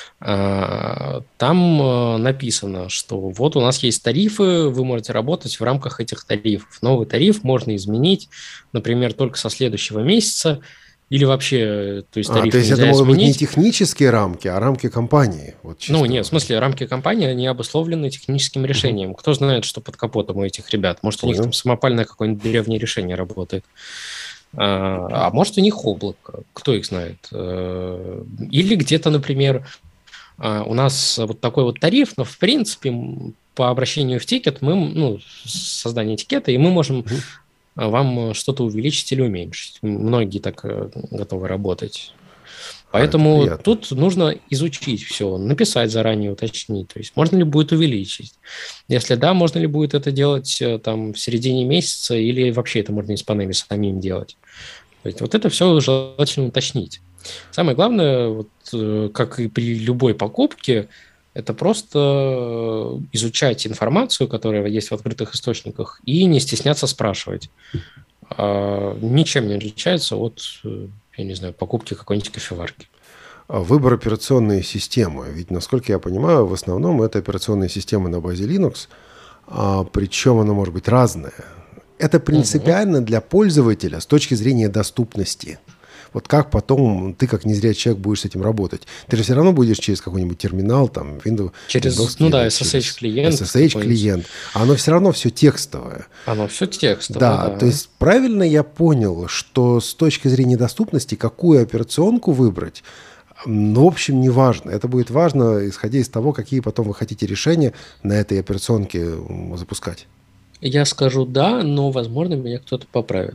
Там написано, что вот у нас есть тарифы, вы можете работать в рамках этих тарифов. Новый тариф можно изменить, например, только со следующего месяца. Или вообще, то есть тариф нельзя изменить.
То есть это могут быть не технические рамки, а рамки компании?
Нет, в смысле, рамки компании, они обусловлены техническим решением. Кто знает, что под капотом у этих ребят? Может, у них там самопальное какое-нибудь древнее решение работает. А может, у них облако. Кто их знает? Или где-то, например, у нас вот такой вот тариф, но, в принципе, по обращению в тикет, создание этикета, и мы можем... вам что-то увеличить или уменьшить. Многие так готовы работать. Поэтому тут нужно изучить все, написать заранее, уточнить. То есть можно ли будет увеличить? Если да, можно ли будет это делать там в середине месяца или вообще это можно из панели самим делать? То есть вот это все желательно уточнить. Самое главное, как и при любой покупке, это просто изучать информацию, которая есть в открытых источниках, и не стесняться спрашивать. Ничем не отличается от, я не знаю, покупки какой-нибудь кофеварки.
Выбор операционной системы. Ведь, насколько я понимаю, в основном это операционные системы на базе Linux, причем она может быть разная. Это принципиально для пользователя с точки зрения доступности. Вот как потом ты, как незрячий человек, будешь с этим работать? Ты же все равно будешь через какой-нибудь терминал, там, Windows...
Через SSH-клиент.
SSH-клиент. А оно все равно все текстовое.
Оно все текстовое,
да. То есть правильно я понял, что с точки зрения доступности, какую операционку выбрать, в общем, не важно. Это будет важно, исходя из того, какие потом вы хотите решения на этой операционке запускать.
Я скажу да, но, возможно, меня кто-то поправит.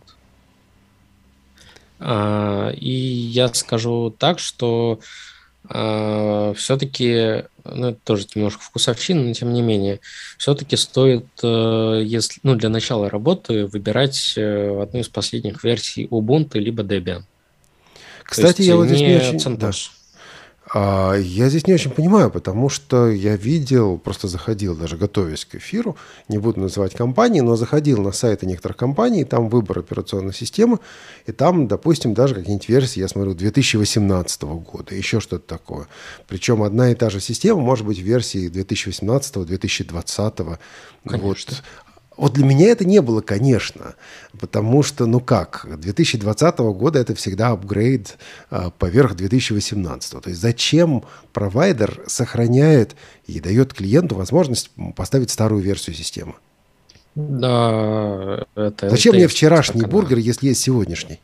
И я скажу так, что все-таки, это тоже немножко вкусовщина, но тем не менее, все-таки стоит, если, для начала работы выбирать одну из последних версий Ubuntu либо Debian.
Кстати, я вот здесь не очень...
Да.
Я здесь не очень понимаю, потому что я видел, просто заходил, даже готовясь к эфиру, не буду называть компании, но заходил на сайты некоторых компаний, там выбор операционной системы, и там, допустим, даже какие-нибудь версии, я смотрю, 2018 года, еще что-то такое. Причем одна и та же система может быть в версии 2018-2020. Вот для меня это не было, конечно, потому что, 2020 года это всегда апгрейд поверх 2018. То есть зачем провайдер сохраняет и дает клиенту возможность поставить старую версию системы?
Да,
зачем мне вчерашний бургер, если есть сегодняшний?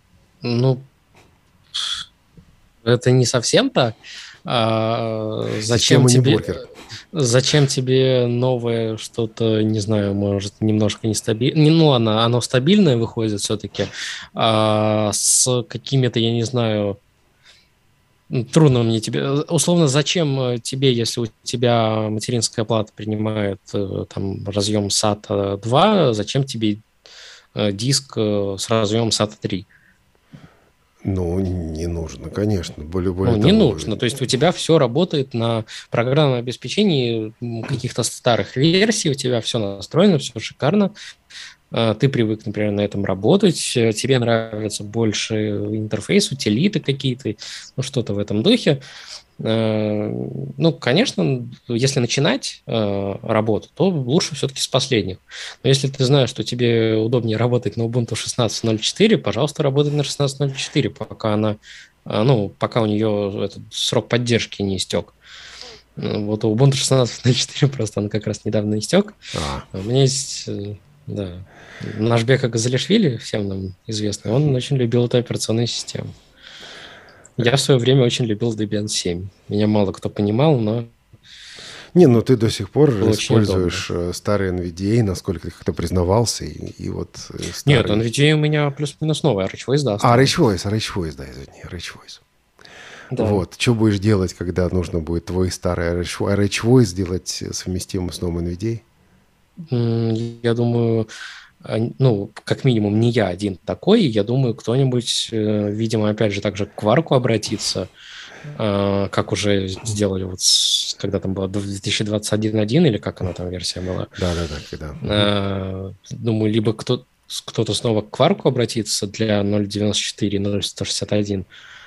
Это не совсем так. Зачем тебе... бургер. Зачем тебе новое что-то, не знаю, может, немножко нестабильное? Оно стабильное выходит все-таки, с какими-то, я не знаю, трудно мне тебе... Условно, зачем тебе, если у тебя материнская плата принимает там разъем SATA 2, зачем тебе диск с разъемом SATA 3?
Не нужно, конечно. Более
не нужно. То есть у тебя все работает на программном обеспечении каких-то старых версий, у тебя все настроено, все шикарно. Ты привык, например, на этом работать, тебе нравится больше интерфейс, утилиты какие-то, что-то в этом духе. Конечно, если начинать работу, то лучше все-таки с последних. Но если ты знаешь, что тебе удобнее работать на Ubuntu 16.04, пожалуйста, работай на 16.04, пока у нее этот срок поддержки не истек. Вот у Ubuntu 16.04 просто он как раз недавно истек. У меня есть, наш Бека Газалишвили, всем нам известный, он очень любил эту операционную систему. Я в свое время очень любил Debian 7. Меня мало кто понимал, но...
ты до сих пор используешь старый NVDA, насколько ты как-то признавался, и вот старый...
Нет, NVDA у меня плюс-минус новый, RHVoice, да.
RHVoice, да, извини, RHVoice. Да. Вот, что будешь делать, когда нужно будет твой старый RHVoice сделать совместимым с новым NVDA?
Я думаю... как минимум, не я один такой. Я думаю, кто-нибудь, видимо, опять же, также к Quark обратится, как уже сделали когда там была 2021.1, или как она там версия была.
Да.
Думаю, либо кто-то снова к Quark обратится для 0.94, 0.161.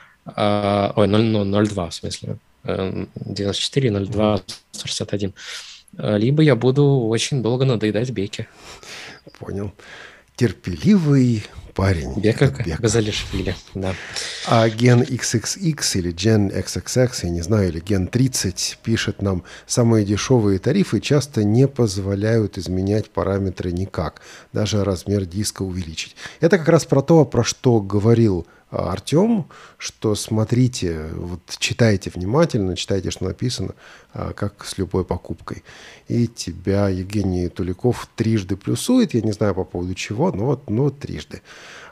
0.2, в смысле. 94, 0.2, 161. Либо я буду очень долго надоедать Беке.
Понял. Терпеливый парень.
Бека Газалишвили, да.
А Gen XXX или Gen XXX, я не знаю, или Gen 30 пишет нам: самые дешевые тарифы часто не позволяют изменять параметры никак, даже размер диска увеличить. Это как раз про то, про что говорил Артем, что смотрите, читайте внимательно, читайте, что написано, как с любой покупкой. И тебя Евгений Туликов трижды плюсует, я не знаю по поводу чего, но трижды.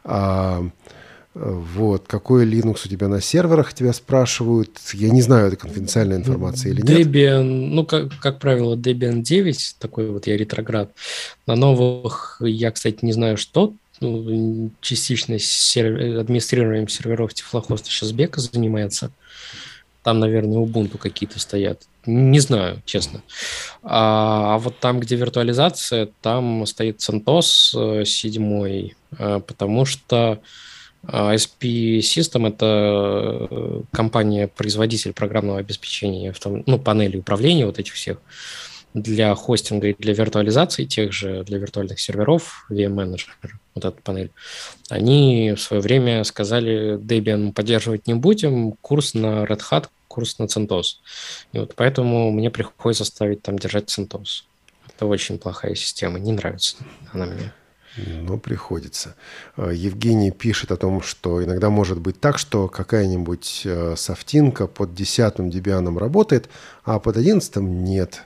Какой Linux у тебя на серверах, тебя спрашивают. Я не знаю, это конфиденциальная информация или нет.
Debian, как правило, Debian 9, такой я ретроград. На новых я, кстати, не знаю, что. Частично администрированием серверов Тифлохоста сейчас Бека занимается. Там, наверное, Ubuntu какие-то стоят. Не знаю, честно. А вот там, где виртуализация, там стоит CentOS 7, потому что SP System – это компания-производитель программного обеспечения, панели управления этих всех, для хостинга и для виртуализации тех же, для виртуальных серверов, VM-менеджер, эта панель, они в свое время сказали: Debian поддерживать не будем, курс на Red Hat, курс на CentOS. И поэтому мне приходится ставить там держать CentOS. Это очень плохая система, не нравится она мне.
Приходится. Евгений пишет о том, что иногда может быть так, что какая-нибудь софтинка под 10-м Debian работает, а под 11-м нет.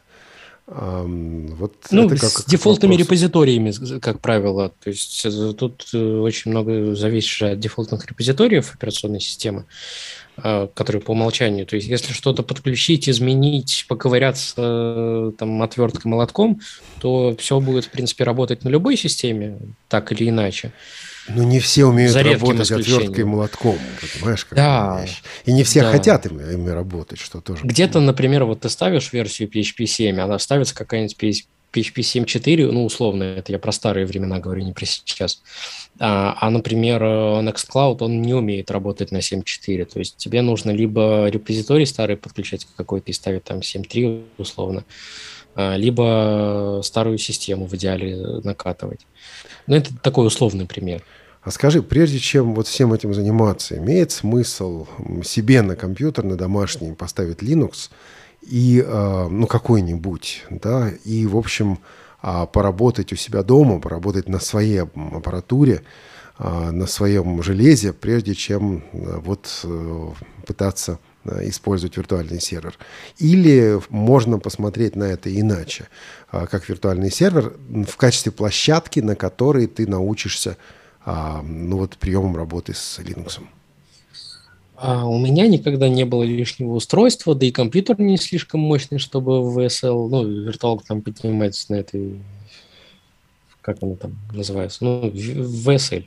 С дефолтными репозиториями, как правило. То есть тут очень много зависит от дефолтных репозиториев операционной системы. который по умолчанию. То есть, если что-то подключить, изменить, поковыряться там отверткой, молотком, то все будет, в принципе, работать на любой системе, так или иначе.
Но не все умеют
За редким
работать отверткой и
исключением.
молотком, понимаешь,
Да,
какая вещь. И не все
да.
хотят ими работать, что тоже.
Где-то, например, вот ты ставишь версию PHP 7, она ставится какая-нибудь PHP 7.4, ну, условно, это я про старые времена говорю, не про сейчас. Например, Nextcloud, он не умеет работать на 7.4, то есть тебе нужно либо репозиторий старый подключать какой-то и ставить там 7.3 условно, либо старую систему в идеале накатывать. Ну, это такой условный пример.
А скажи, прежде чем вот всем этим заниматься, имеет смысл себе на компьютер, на домашний поставить Linux и, ну, какой-нибудь, да, и, в общем, поработать у себя дома, поработать на своей аппаратуре, на своем железе, прежде чем вот пытаться использовать виртуальный сервер? Или можно посмотреть на это иначе, как виртуальный сервер в качестве площадки, на которой ты научишься ну вот приемом работы с Linux?
У меня никогда не было лишнего устройства, да и компьютер не слишком мощный, чтобы в VSL, ну, виртуалка там поднимается на этой, как она там называется, ну, в VSL.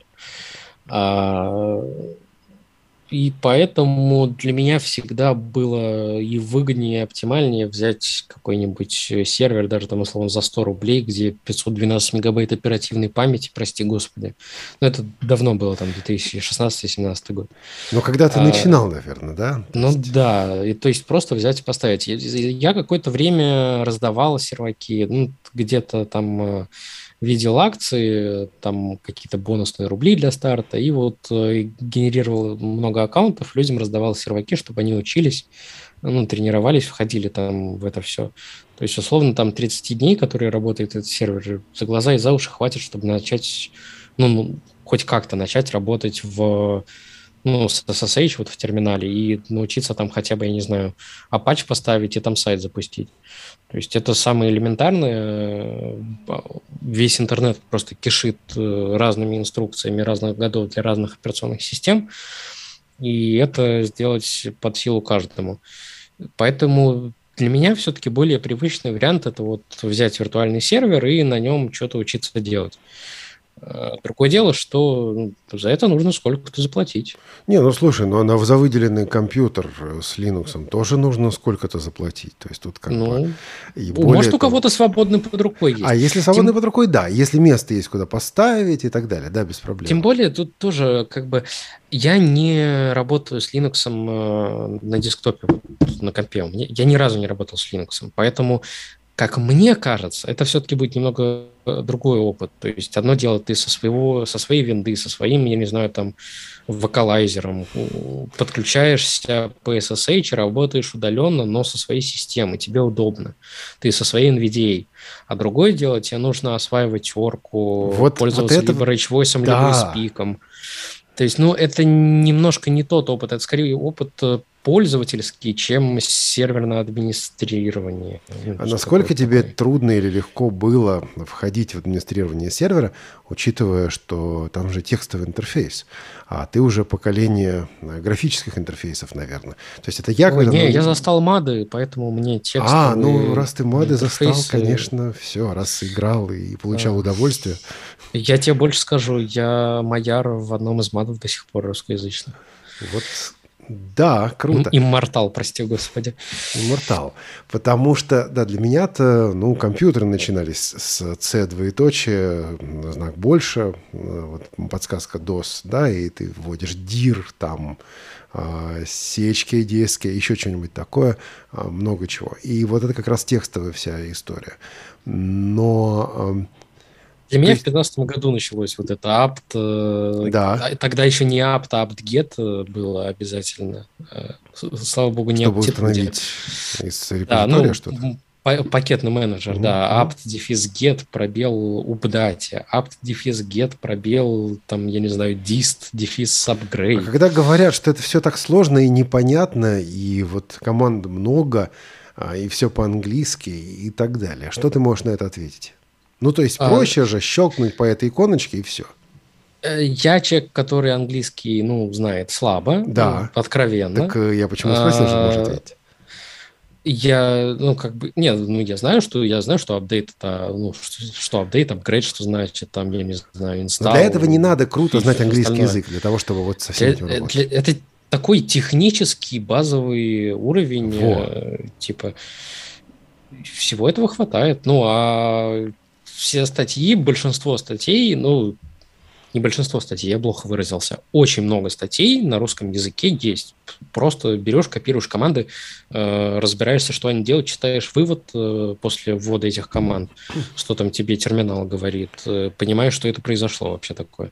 И поэтому для меня всегда было и выгоднее, и оптимальнее взять какой-нибудь сервер, даже там, условно, за 100 рублей, где 512 мегабайт оперативной памяти, прости господи. Но это давно было, там, 2016-2017 год.
Но когда ты начинал, наверное, да?
Ну да, и, то есть просто взять и поставить. Я какое-то время раздавал серваки, ну, где-то там видел акции, там какие-то бонусные рубли для старта, и вот генерировал много аккаунтов, людям раздавал серваки, чтобы они учились, ну, тренировались, входили там в это все. То есть, условно, там 30 дней, которые работает этот сервер, за глаза и за уши хватит, чтобы начать, ну хоть как-то начать работать с SSH вот в терминале и научиться там хотя бы, я не знаю, Apache поставить и там сайт запустить. То есть это самое элементарное. Весь интернет просто кишит разными инструкциями разных годов для разных операционных систем, и это сделать под силу каждому. Поэтому для меня все-таки более привычный вариант – это вот взять виртуальный сервер и на нем что-то учиться делать. Другое дело, что за это нужно сколько-то заплатить.
Не, ну слушай, но за выделенный компьютер с Linux тоже нужно сколько-то заплатить. То есть тут как бы...
Может, у кого-то свободный под рукой есть.
А если свободный под рукой, да. Если место есть, куда поставить и так далее, да, без проблем.
Тем более, тут тоже как бы... Я не работаю с Linux на десктопе, на компе. Я ни разу не работал с Linux. Поэтому... Как мне кажется, это все-таки будет немного другой опыт. То есть одно дело, ты со своей винды, со своим, я не знаю, там, вокалайзером подключаешься по SSH, работаешь удаленно, но со своей системой, тебе удобно. Ты со своей NVDA. А другое дело, тебе нужно осваивать орку, пользоваться либо H8, либо спиком. То есть, это немножко не тот опыт, это скорее опыт пользовательский, чем серверное администрирование.
А насколько тебе трудно или легко было входить в администрирование сервера, учитывая, что там же текстовый интерфейс, а ты уже поколение графических интерфейсов, наверное. То есть это я...
я застал мады, поэтому мне текстовые
раз ты мады застал, конечно, все, раз играл и получал удовольствие.
Я тебе больше скажу, я маяр в одном из мадов до сих пор русскоязычный.
Вот... Да, круто.
Иммортал, прости господи.
Иммортал. Потому что, да, для меня-то, компьютеры начинались с C двоеточие, знак больше, вот, подсказка DOS, да, и ты вводишь dir, там, CHK, DSK, еще что-нибудь такое, много чего. И вот это как раз текстовая вся история. Но...
Для меня в 2015 году началось вот это apt.
Да.
Тогда еще не apt, а apt-get было обязательно. Слава богу, не
чтобы установить из репозитория что-то.
Пакетный менеджер, да. apt-get пробел update, apt-get пробел, там, я не знаю, dist-upgrade.
А когда говорят, что это все так сложно и непонятно, и вот команд много, и все по-английски и так далее, что ты можешь на это ответить? То есть проще же щелкнуть по этой иконочке и все.
Я человек, который английский, знает слабо,
Да.
откровенно.
Так я почему спросил, что может ответить?
Я, я знаю, что апдейт это, что апдейт, апгрейд, что значит, там, я не знаю, инсталл.
Но для этого не надо круто знать английский язык, для того, чтобы вот совсем этим работать.
Это такой технический базовый уровень, типа, всего этого хватает. А все статьи, большинство статей, не большинство статей, я плохо выразился. Очень много статей на русском языке есть. Просто берешь, копируешь команды, разбираешься, что они делают, читаешь вывод после ввода этих команд, что там тебе терминал говорит, понимаешь, что это произошло вообще такое.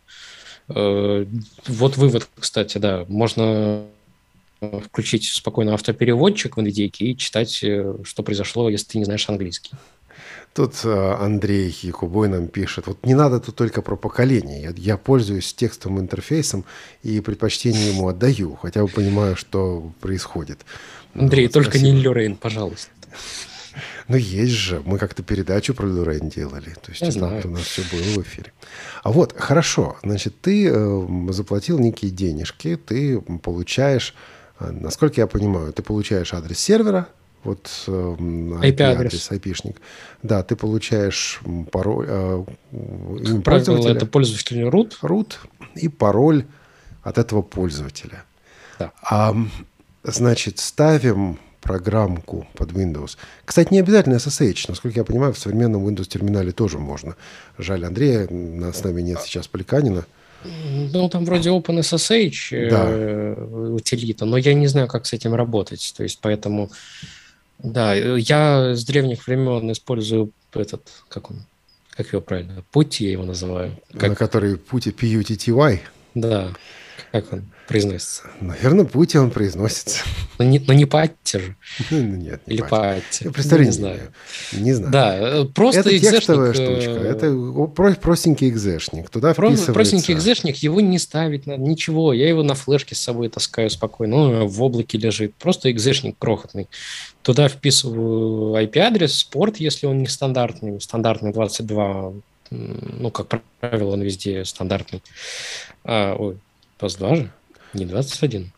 Вот вывод, кстати, да. Можно включить спокойно автопереводчик в NVIDIA и читать, что произошло, если ты не знаешь английский.
Тут Андрей Якубой нам пишет, вот не надо тут только про поколение. Я пользуюсь текстовым интерфейсом и предпочтение ему отдаю, хотя бы понимаю, что происходит.
Андрей, только не Лорейн, пожалуйста.
Есть же. Мы как-то передачу про Лорейн делали. То есть у нас все было в эфире. А вот, хорошо. Значит, ты заплатил некие денежки, ты получаешь, насколько я понимаю, ты получаешь адрес сервера, вот IP-адрес, IP-шник. Да, ты получаешь пароль,
как правило, это пользователь root.
Root и пароль от этого пользователя.
Да.
Значит, ставим программку под Windows. Кстати, не обязательно SSH. Насколько я понимаю, в современном Windows-терминале тоже можно. Жаль, Андрея с нами нет сейчас, Поликанина.
Там вроде OpenSSH утилита, но я не знаю, как с этим работать. То есть, поэтому... Да, я с древних времен использую как его правильно, Putty я его называю.
На который Putty, P-U-T-T-Y?
Да, как он произносится?
Наверное, Putty он произносится.
Но не Патти же.
Нет,
или Патти.
Я представляю, не знаю.
Да, просто
это текстовая
штука.
Это простенький экзешник. Туда вписывается...
Простенький экзешник, его не ставить надо, ничего. Я его на флешке с собой таскаю спокойно. В облаке лежит. Просто экзешник крохотный. Туда вписываю IP-адрес, порт, если он не стандартный. Стандартный 22. Как правило, он везде стандартный. 22 же? Не 21.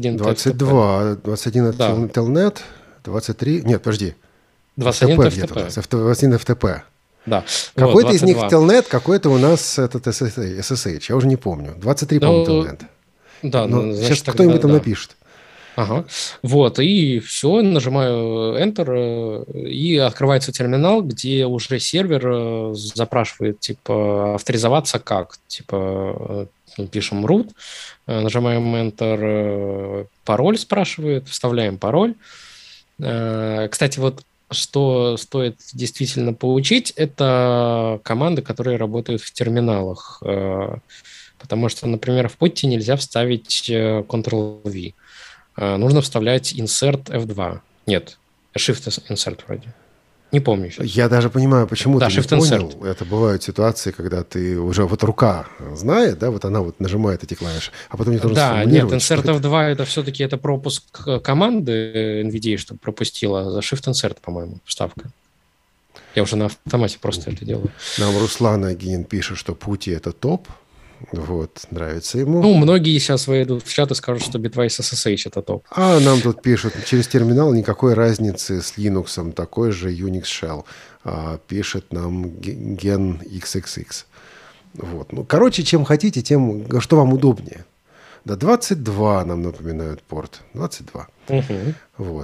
22 это Telnet, 23... Нет, подожди.
21
FTP. 21 FTP.
Да.
Какой-то из них Telnet, какой-то у нас этот SSH. Я уже не помню. 23, по-моему, Telnet.
Да.
Сейчас кто-нибудь там напишет.
Ага. И все, нажимаю Enter, и открывается терминал, где уже сервер запрашивает, авторизоваться как. Пишем root, нажимаем Enter, пароль спрашивает, вставляем пароль. Кстати, что стоит действительно поучить, это команды, которые работают в терминалах. Потому что, например, в Putty нельзя вставить Ctrl-V. Нужно вставлять insert F2. Нет, Shift insert вроде. Не помню сейчас.
Я даже понимаю, почему ты не понял.
Insert.
Это бывают ситуации, когда ты уже рука знает, да, она нажимает эти клавиши, а потом не нужно сформулировать.
Insert F2 это все-таки пропуск команды NVIDIA, чтобы пропустила. За Shift Insert, по-моему, вставка. Я уже на автомате просто это делаю.
Нам Руслан Агинин пишет, что Putty это топ. Нравится ему.
Многие сейчас выйдут в чат и скажут, что Bitwise SSH это топ.
А нам тут пишут, через терминал никакой разницы с Linux, такой же Unix Shell. Пишет нам Gen XXX. Короче, чем хотите, тем, что вам удобнее. Да, 22 нам напоминают порт. 22.
Угу.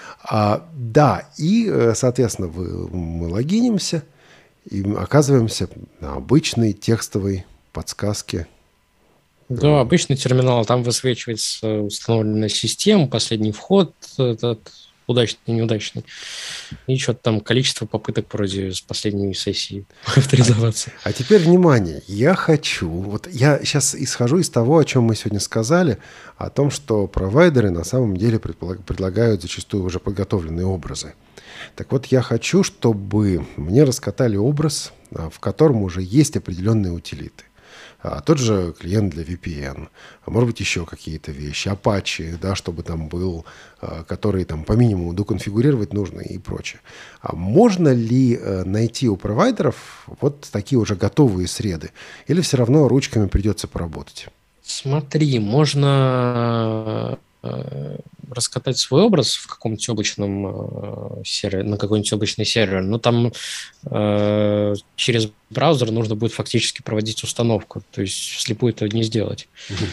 Да, и, соответственно, мы логинимся и оказываемся на обычной текстовой подсказки.
Да, обычный терминал, там высвечивается установленная система, последний вход, этот удачный, неудачный, и что-то там количество попыток вроде с последней сессии авторизоваться.
А теперь внимание, я сейчас исхожу из того, о чем мы сегодня сказали, о том, что провайдеры на самом деле предлагают зачастую уже подготовленные образы. Так вот, я хочу, чтобы мне раскатали образ, в котором уже есть определенные утилиты. тот же клиент для VPN, а может быть еще какие-то вещи, Apache, да, чтобы там был, который там по минимуму доконфигурировать нужно и прочее. А можно ли найти у провайдеров вот такие уже готовые среды? Или все равно ручками придется поработать?
Смотри, можно раскатать свой образ в каком-нибудь облачном сервере, на какой-нибудь облачный сервер, но там через браузер нужно будет фактически проводить установку, то есть вслепую это не сделать.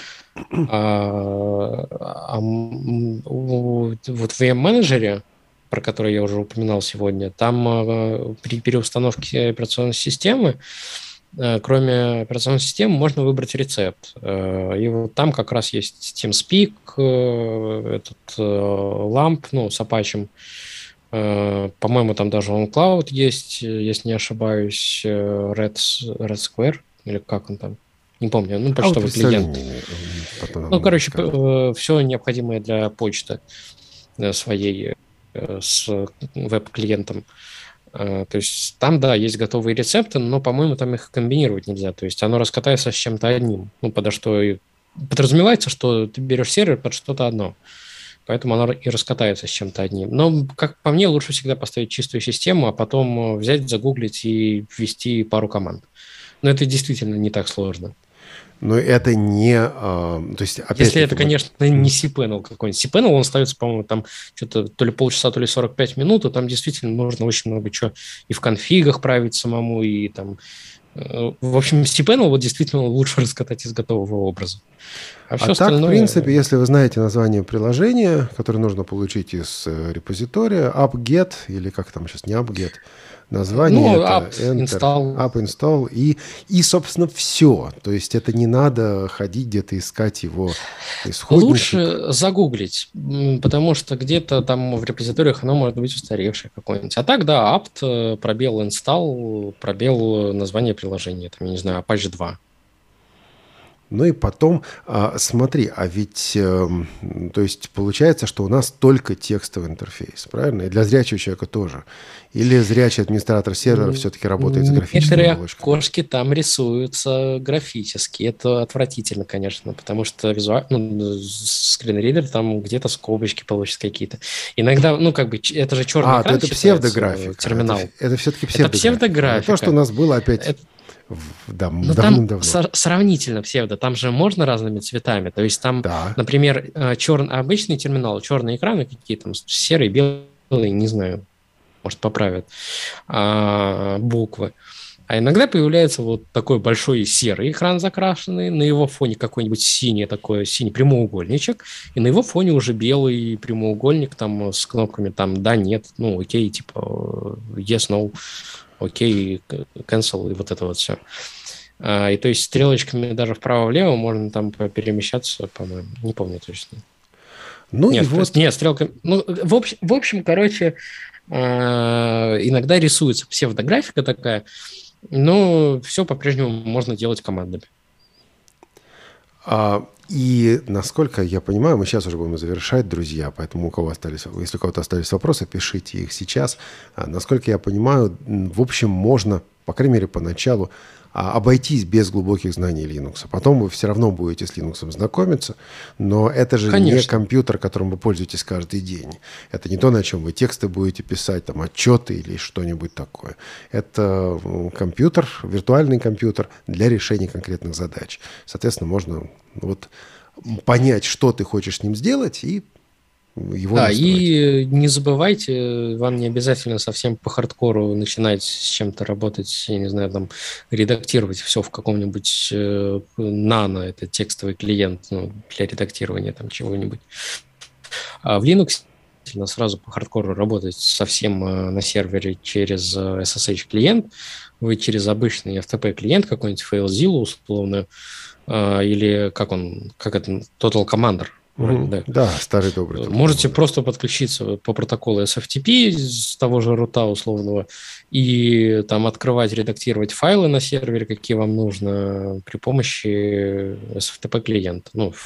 Вот в VM-менеджере, про который я уже упоминал сегодня, там при переустановке операционной системы, кроме операционной системы, можно выбрать рецепт. И вот там как раз есть TeamSpeak, этот LAMP, ну, с Apache. По-моему, там даже OnCloud есть, если не ошибаюсь, Red Square, или как он там, не помню, ну, почтовый клиент. Ну, короче, все необходимое для почты своей с веб-клиентом. То есть там, да, есть готовые рецепты, но, по-моему, там их комбинировать нельзя. То есть оно раскатается с чем-то одним. Ну, подо что подразумевается, что ты берешь сервер под что-то одно. Поэтому оно и раскатается с чем-то одним. Но, как по мне, лучше всегда поставить чистую систему, а потом взять, загуглить и ввести пару команд. Но это действительно не так сложно.
Но это не... То есть,
если это, конечно, не cPanel какой-нибудь. cPanel, он ставится, по-моему, там что-то то ли полчаса, то ли 45 минут, и там действительно нужно очень много чего и в конфигах править самому, и там... В общем, cPanel вот действительно лучше раскатать из готового образа. А все остальное...
так, в принципе, если вы знаете название приложения, которое нужно получить из репозитория, apt-get, или как там сейчас, не apt-get, название, это app install, и, собственно, все. То есть это не надо ходить где-то искать его исходники.
Лучше загуглить, потому что где-то там в репозиториях оно может быть устаревшее какое-нибудь. А так, да, apt, пробел install, пробел название приложения, там, я не знаю, Apache 2.
Ну и потом, смотри, а ведь, то есть получается, что у нас только текстовый интерфейс, правильно? И для зрячего человека тоже. Или зрячий администратор сервера все-таки работает с графическими оболочками?
Некоторые окошки там рисуются графически. Это отвратительно, конечно, потому что скринридер там где-то скобочки получатся какие-то. Иногда, ну как бы, это же черный экран.
Это псевдографика.
Терминал.
Это все-таки псевдографика.
Это псевдографика.
То, что у нас было опять...
Но там сравнительно псевдо, там же можно разными цветами, то есть там, например, обычный терминал, черные экраны какие-то, там серые, белые, не знаю, может поправят, буквы. А иногда появляется вот такой большой серый экран закрашенный, на его фоне какой-нибудь синий прямоугольничек, и на его фоне уже белый прямоугольник там с кнопками там да, нет, ну окей, типа yes, no, окей, cancel и вот это вот все. И то есть стрелочками даже вправо-влево можно там перемещаться, по-моему, не помню точно. Нет, стрелками. Ну, в общем, короче, иногда рисуется псевдографика такая, но все по-прежнему можно делать командами.
И, насколько я понимаю, мы сейчас уже будем завершать, друзья, поэтому если у кого-то остались вопросы, пишите их сейчас. Насколько я понимаю, в общем, можно, по крайней мере, поначалу обойтись без глубоких знаний Linux. Потом вы все равно будете с Linux знакомиться, но это же не компьютер, которым вы пользуетесь каждый день. Это не то, на чем вы тексты будете писать, там, отчеты или что-нибудь такое. Это компьютер, виртуальный компьютер для решения конкретных задач. Соответственно, можно понять, что ты хочешь с ним сделать, и его настроить.
И не забывайте, вам не обязательно совсем по хардкору начинать с чем-то работать, я не знаю, там, редактировать все в каком-нибудь нано, это текстовый клиент, для редактирования там чего-нибудь. А в Linux сразу по хардкору работать совсем на сервере через SSH-клиент, вы через обычный FTP-клиент, какой-нибудь FileZilla условно, или как это, Total Commander.
Да, старый добрый.
Можете просто подключиться по протоколу SFTP с того же рута условного и там открывать, редактировать файлы на сервере, какие вам нужно, при помощи SFTP клиента,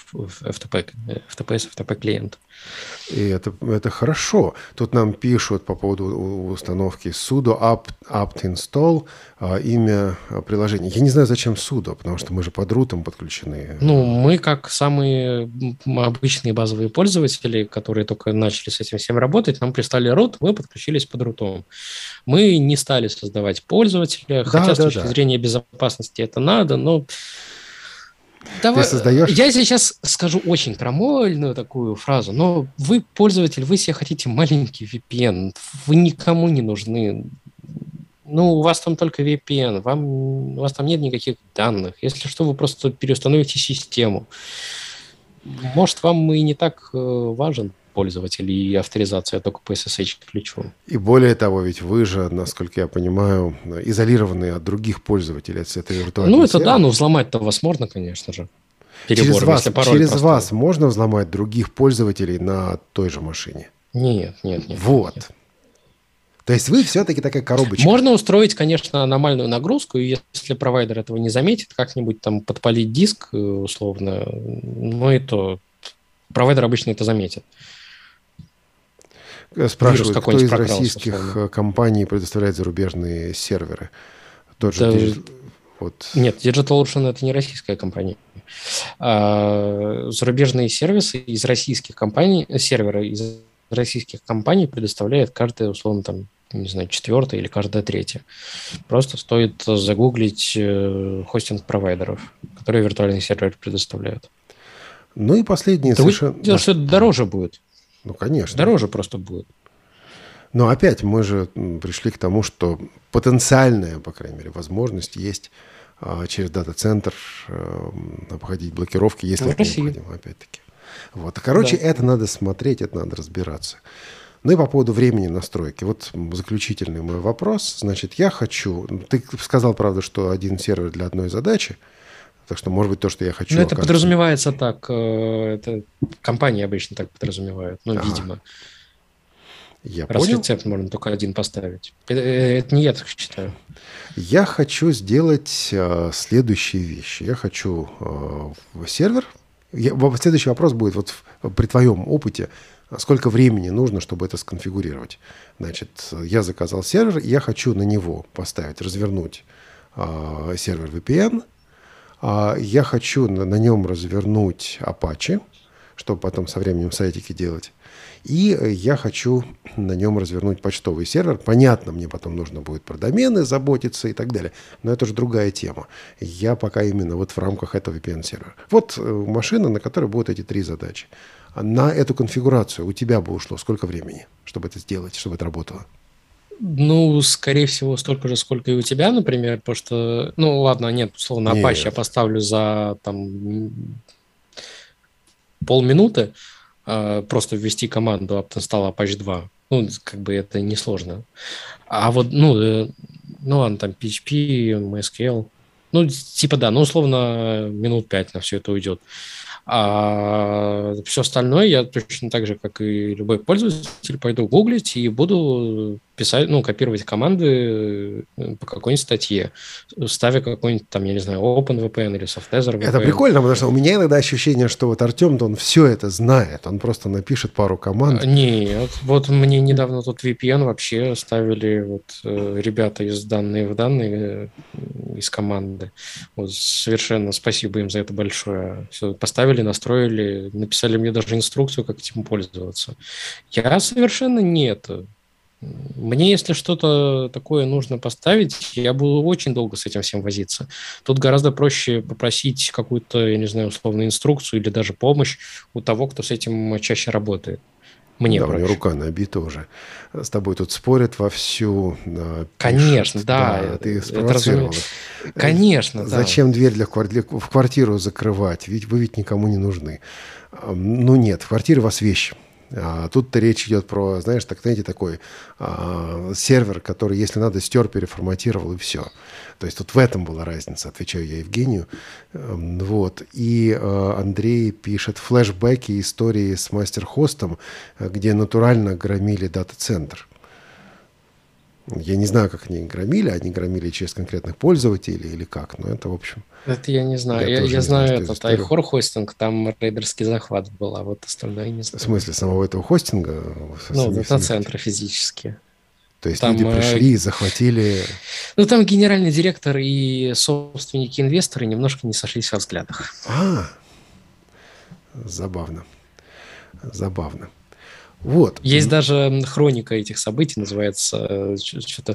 FTP, FTPS, FTP-клиент.
И это хорошо. Тут нам пишут по поводу установки sudo apt install, имя приложения. Я не знаю, зачем sudo, потому что мы же под рутом подключены.
Ну, мы как самые обычные базовые пользователи, которые только начали с этим всем работать, нам прислали root, мы подключились под рутом. Мы не стали создавать пользователя, хотя с точки зрения безопасности это надо, но... Давай, я сейчас скажу очень крамольную такую фразу, но вы пользователь, вы себе хотите маленький VPN, вы никому не нужны. Ну, у вас там только VPN, у вас там нет никаких данных. Если что, вы просто переустановите систему. Может, вам и не так важен пользователь и авторизация только по SSH-ключу.
И более того, ведь вы же, насколько я понимаю, изолированы от других пользователей с этой виртуальной
Ну, это
сети.
да, но взломать-то вас можно, конечно же.
Через вас можно взломать других пользователей на той же машине?
Нет.
Вот.
Нет.
То есть вы все-таки такая коробочка.
Можно устроить, конечно, аномальную нагрузку, и если провайдер этого не заметит, как-нибудь там подпалить диск условно, но и то провайдер обычно это заметит.
Спрашивают, кто из российских компаний предоставляет зарубежные серверы? Тот же
Нет, Digital Ocean – это не российская компания. Зарубежные сервисы из российских компаний, серверы из российских компаний предоставляет каждая, условно, там, не знаю, 4-я или каждая 3-я. Просто стоит загуглить хостинг-провайдеров, которые виртуальный сервер предоставляют.
Ну и последнее совершенно...
Дело, что это дороже будет.
Ну, конечно.
Дороже просто будет.
Но опять мы же пришли к тому, что потенциальная, по крайней мере, возможность есть через дата-центр обходить блокировки, если это необходимо, опять-таки. Вот. Короче, это надо смотреть, это надо разбираться. Ну и по поводу времени настройки. Вот заключительный мой вопрос. Значит, я хочу... Ты сказал, правда, что один сервер для одной задачи. Так что, может быть, то, что я хочу...
Ну, это подразумевается так. Это компании обычно так подразумевают. Ну, видимо.
Я
Раз
понял.
Рецепт можно только один поставить. Это не я так считаю.
Я хочу сделать следующие вещи. Я хочу сервер. Следующий вопрос будет вот при твоем опыте. Сколько времени нужно, чтобы это сконфигурировать? Значит, я заказал сервер, и я хочу на него поставить, развернуть сервер VPN. Я хочу на нем развернуть Apache, чтобы потом со временем сайтики делать. И я хочу на нем развернуть почтовый сервер. Понятно, мне потом нужно будет про домены заботиться и так далее. Но это же другая тема. Я пока именно вот в рамках этого VPN-сервера. Вот машина, на которой будут эти 3 задачи. На эту конфигурацию у тебя бы ушло сколько времени, чтобы это сделать, чтобы это работало?
Ну, скорее всего, столько же, сколько и у тебя, например, потому что, ну, ладно, нет, условно, Apache я поставлю за, там, полминуты, просто ввести команду apt-install Apache 2. Ну, как бы это несложно. А вот, ну ладно, там, PHP, MySQL, ну, типа, да, ну, условно, минут 5 на все это уйдет. А все остальное я точно так же, как и любой пользователь, пойду гуглить и буду писать, ну, копировать команды по какой-нибудь статье, ставя какой-нибудь там, я не знаю, OpenVPN или SoftEther VPN.
Это прикольно, потому что у меня иногда ощущение, что вот Артем-то он все это знает, он просто напишет пару команд.
Нет, вот мне недавно тут VPN вообще ставили вот ребята из данные в данные из команды. Вот совершенно спасибо им за это большое. Все поставили, настроили, написали мне даже инструкцию, как этим пользоваться. Я совершенно нет. Мне, если что-то такое нужно поставить, я буду очень долго с этим всем возиться. Тут гораздо проще попросить какую-то, я не знаю, условную инструкцию или даже помощь у того, кто с этим чаще работает. Мне проще.
У меня рука набита уже. С тобой тут спорят вовсю.
Конечно,
пишут,
да.
Ты спровоцировал.
Конечно, да.
Зачем дверь в квартиру закрывать? Ведь вы никому не нужны. Ну нет, в квартире у вас вещи. Тут-то речь идет про, знаешь, знаете, такой сервер, который, если надо, стер, переформатировал и все. То есть тут в этом была разница, отвечаю я Евгению. Вот. И Андрей пишет флешбеки истории с мастер-хостом, где натурально громили дата-центр. Я не знаю, как они громили через конкретных пользователей или как, но это, в общем...
Это я не знаю. Я знаю этот iHor хостинг, там рейдерский захват был, а вот остальное не знаю.
В смысле, самого этого хостинга?
Ну, дата-центры физические.
То есть
там,
люди пришли и захватили...
Ну, там генеральный директор и собственники-инвесторы немножко не сошлись во взглядах.
Забавно. Вот.
Есть даже хроника этих событий, называется что-то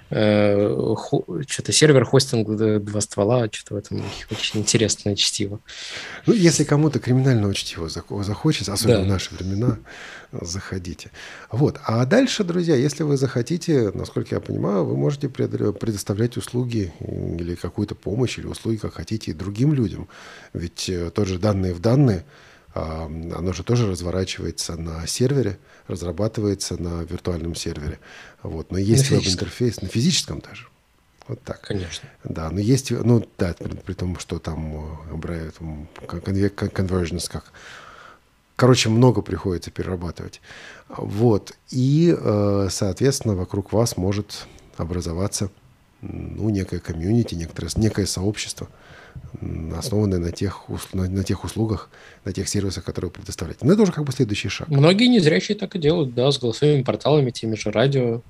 сервер хостинг 2 ствола, что-то в этом очень интересное чтиво.
Ну, если кому-то криминального чтива захочется, особенно в наши времена, заходите. Вот. А дальше, друзья, если вы захотите, насколько я понимаю, вы можете предоставлять услуги или какую-то помощь, или услуги, как хотите, и другим людям. Ведь тот же данные в данные, оно же тоже разворачивается на сервере, разрабатывается на виртуальном сервере. Вот. Но есть веб-интерфейс на физическом даже. Вот так.
Конечно.
Да, но есть, ну да, при том, что там conversions как... Короче, много приходится перерабатывать. Вот. И, соответственно, вокруг вас может образоваться некое комьюнити, некое сообщество, основанное на тех услугах, на тех сервисах, которые вы предоставляете. Но это уже как бы следующий шаг.
Многие незрячие так и делают, да, с голосовыми порталами, теми же радио.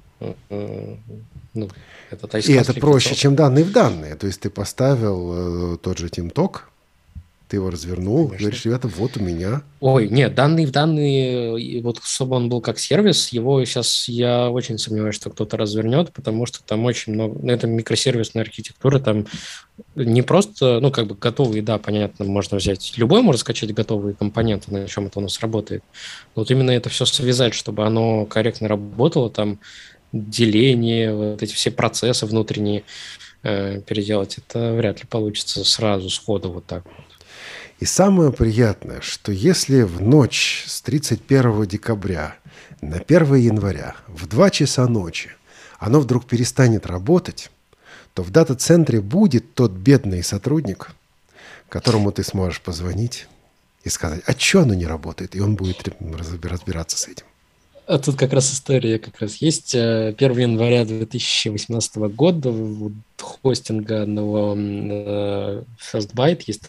И это проще, чем данные в данные. То есть ты поставил тот же TeamTalk, ты его развернул, говоришь, ребята, вот у меня.
Ой, нет, данные в данные, вот чтобы он был как сервис, его сейчас я очень сомневаюсь, что кто-то развернет, потому что там очень много, это микросервисная архитектура, там не просто, как бы готовые, да, понятно, можно взять, любой может скачать готовые компоненты, на чем это у нас работает. Но вот именно это все связать, чтобы оно корректно работало, там деление, вот эти все процессы внутренние переделать, это вряд ли получится сразу, сходу вот так.
И самое приятное, что если в ночь с 31 декабря на 1 января в 2 часа ночи оно вдруг перестанет работать, то в дата-центре будет тот бедный сотрудник, которому ты сможешь позвонить и сказать, а что оно не работает, и он будет разбираться с этим.
А тут как раз история есть. 1 января 2018 года у хостинга одного FirstByte есть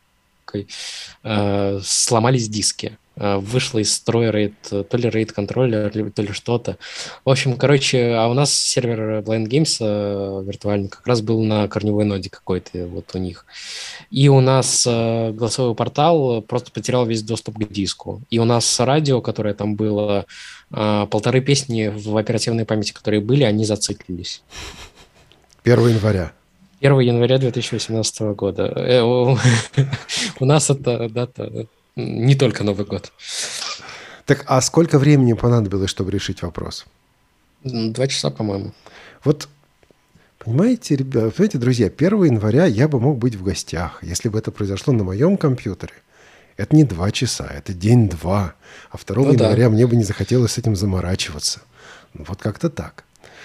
сломались диски. Вышла из строя то ли рейд-контроллер, то ли что-то. В общем, а у нас сервер Blind Games виртуальный как раз был на корневой ноде какой-то вот у них. И у нас голосовой портал просто потерял весь доступ к диску. И у нас радио, которое там было, 1,5 песни в оперативной памяти, которые были, они зациклились.
1 января.
1 января 2018 года. У нас это дата не только Новый год.
Так, а сколько времени понадобилось, чтобы решить вопрос?
2 часа, по-моему.
Вот, понимаете, ребята, друзья, 1 января я бы мог быть в гостях. Если бы это произошло на моем компьютере, это не 2 часа, это день-два. А 2 января мне бы не захотелось с этим заморачиваться. Вот как-то так.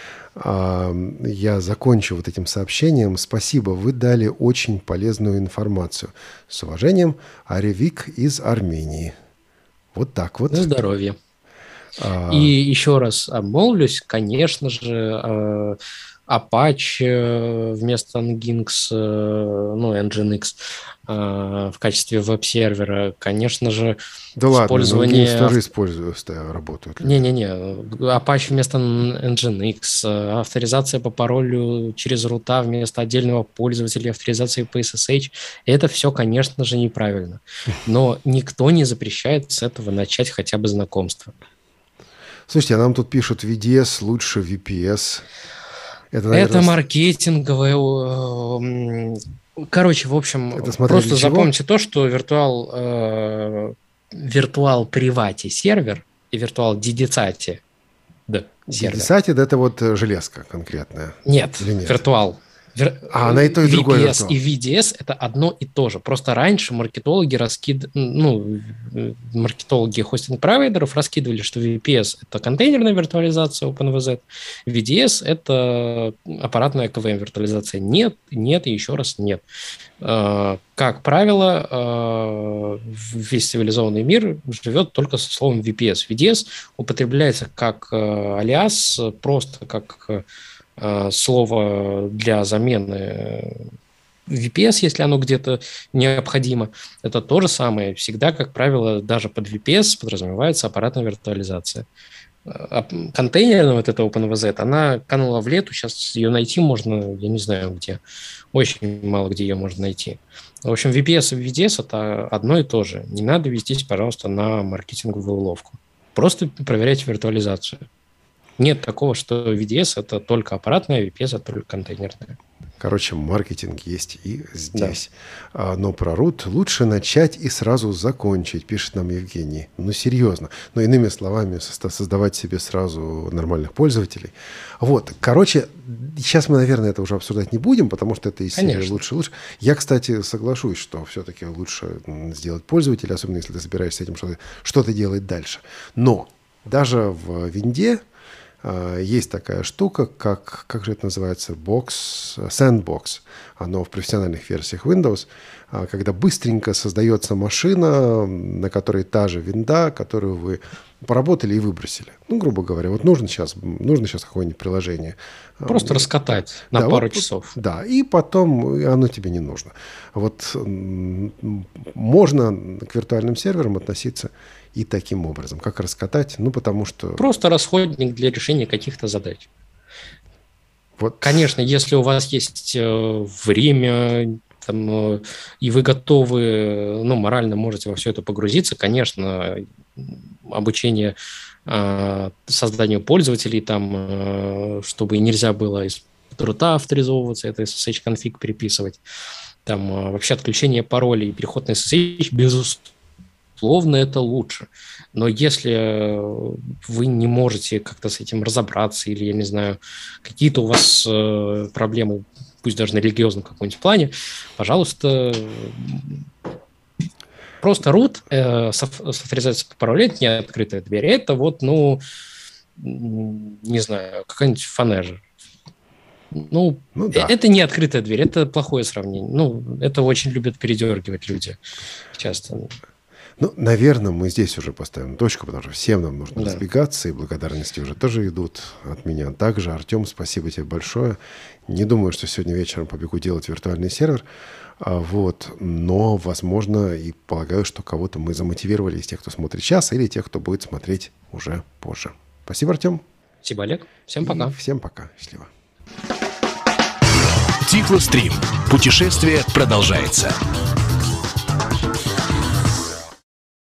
Я закончу вот этим сообщением. Спасибо, вы дали очень полезную информацию. С уважением, Аревик из Армении. Вот так вот.
На здоровье. И еще раз обмолвлюсь, конечно же, Apache вместо Nginx, Nginx в качестве веб-сервера, конечно же,
да
использование...
ладно, Nginx тоже работают.
Не-не-не, Apache вместо Nginx, авторизация по паролю через рута вместо отдельного пользователя, авторизация по SSH, это все, конечно же, неправильно. Но никто не запрещает с этого начать хотя бы знакомство.
Слушайте, а нам тут пишут VDS лучше VPS.
Это маркетинговое. Короче, в общем, просто запомните то, что виртуал привати сервер и виртуал дидицати сервер.
Дидицати это вот железка конкретная.
Нет, виртуал.
на и то, и другое.
VPS и VDS – это одно и то же. Просто раньше маркетологи маркетологи хостинг-провайдеров раскидывали, что VPS – это контейнерная виртуализация OpenVZ, VDS – это аппаратная КВМ-виртуализация. Нет и еще раз нет. Как правило, весь цивилизованный мир живет только со словом VPS. VDS употребляется как алиас, просто как слово для замены VPS, если оно где-то необходимо. Это то же самое. Всегда, как правило, даже под VPS подразумевается аппаратная виртуализация. Контейнерная вот эта OpenVZ, она канула в лету, сейчас ее найти можно, я не знаю где. Очень мало где ее можно найти. В общем, VPS и VDS – это одно и то же. Не надо вестись, пожалуйста, на маркетинговую уловку. Просто проверяйте виртуализацию. Нет такого, что VDS – это только аппаратная, VPS – это только контейнерная.
Короче, маркетинг есть и здесь. Да. Но про root лучше начать и сразу закончить, пишет нам Евгений. Ну, серьезно. Но иными словами, создавать себе сразу нормальных пользователей. Вот. Короче, сейчас мы, наверное, это уже обсуждать не будем, потому что это из серии лучше. Я, кстати, соглашусь, что все-таки лучше сделать пользователя, особенно если ты собираешься с этим что-то делать дальше. Но даже в винде есть такая штука, как же это называется, Sandbox. Оно в профессиональных версиях Windows, когда быстренько создается машина, на которой та же винда, которую вы поработали и выбросили. Ну, грубо говоря, вот нужно сейчас какое-нибудь приложение.
Просто раскатать на пару часов.
Да, и потом оно тебе не нужно. Вот можно к виртуальным серверам относиться и таким образом. Как раскатать? Ну, потому что...
Просто расходник для решения каких-то задач.
Вот.
Конечно, если у вас есть время, там, и вы готовы, морально можете во все это погрузиться, конечно, обучение созданию пользователей, там, чтобы нельзя из рута авторизовываться, это SSH-конфиг переписывать, там, вообще отключение паролей и переход на SSH, безусловно, это лучше. Но если вы не можете как-то с этим разобраться, или, я не знаю, какие-то у вас проблемы, пусть даже на религиозном каком-нибудь плане, пожалуйста, просто root с авторизацией паролей – это не открытая дверь. Это не знаю, какая-нибудь фанежа. Да. Это не открытая дверь, это плохое сравнение. Это очень любят передергивать люди часто.
Наверное, мы здесь уже поставим точку, потому что всем нам нужно разбегаться, и благодарности уже тоже идут от меня. Также, Артем, спасибо тебе большое. Не думаю, что сегодня вечером побегу делать виртуальный сервер, но, возможно, и полагаю, что кого-то мы замотивировали из тех, кто смотрит сейчас, или тех, кто будет смотреть уже позже. Спасибо, Артем.
Спасибо, Олег. Всем пока.
Всем пока. Счастливо.
Тифлострим. Путешествие продолжается.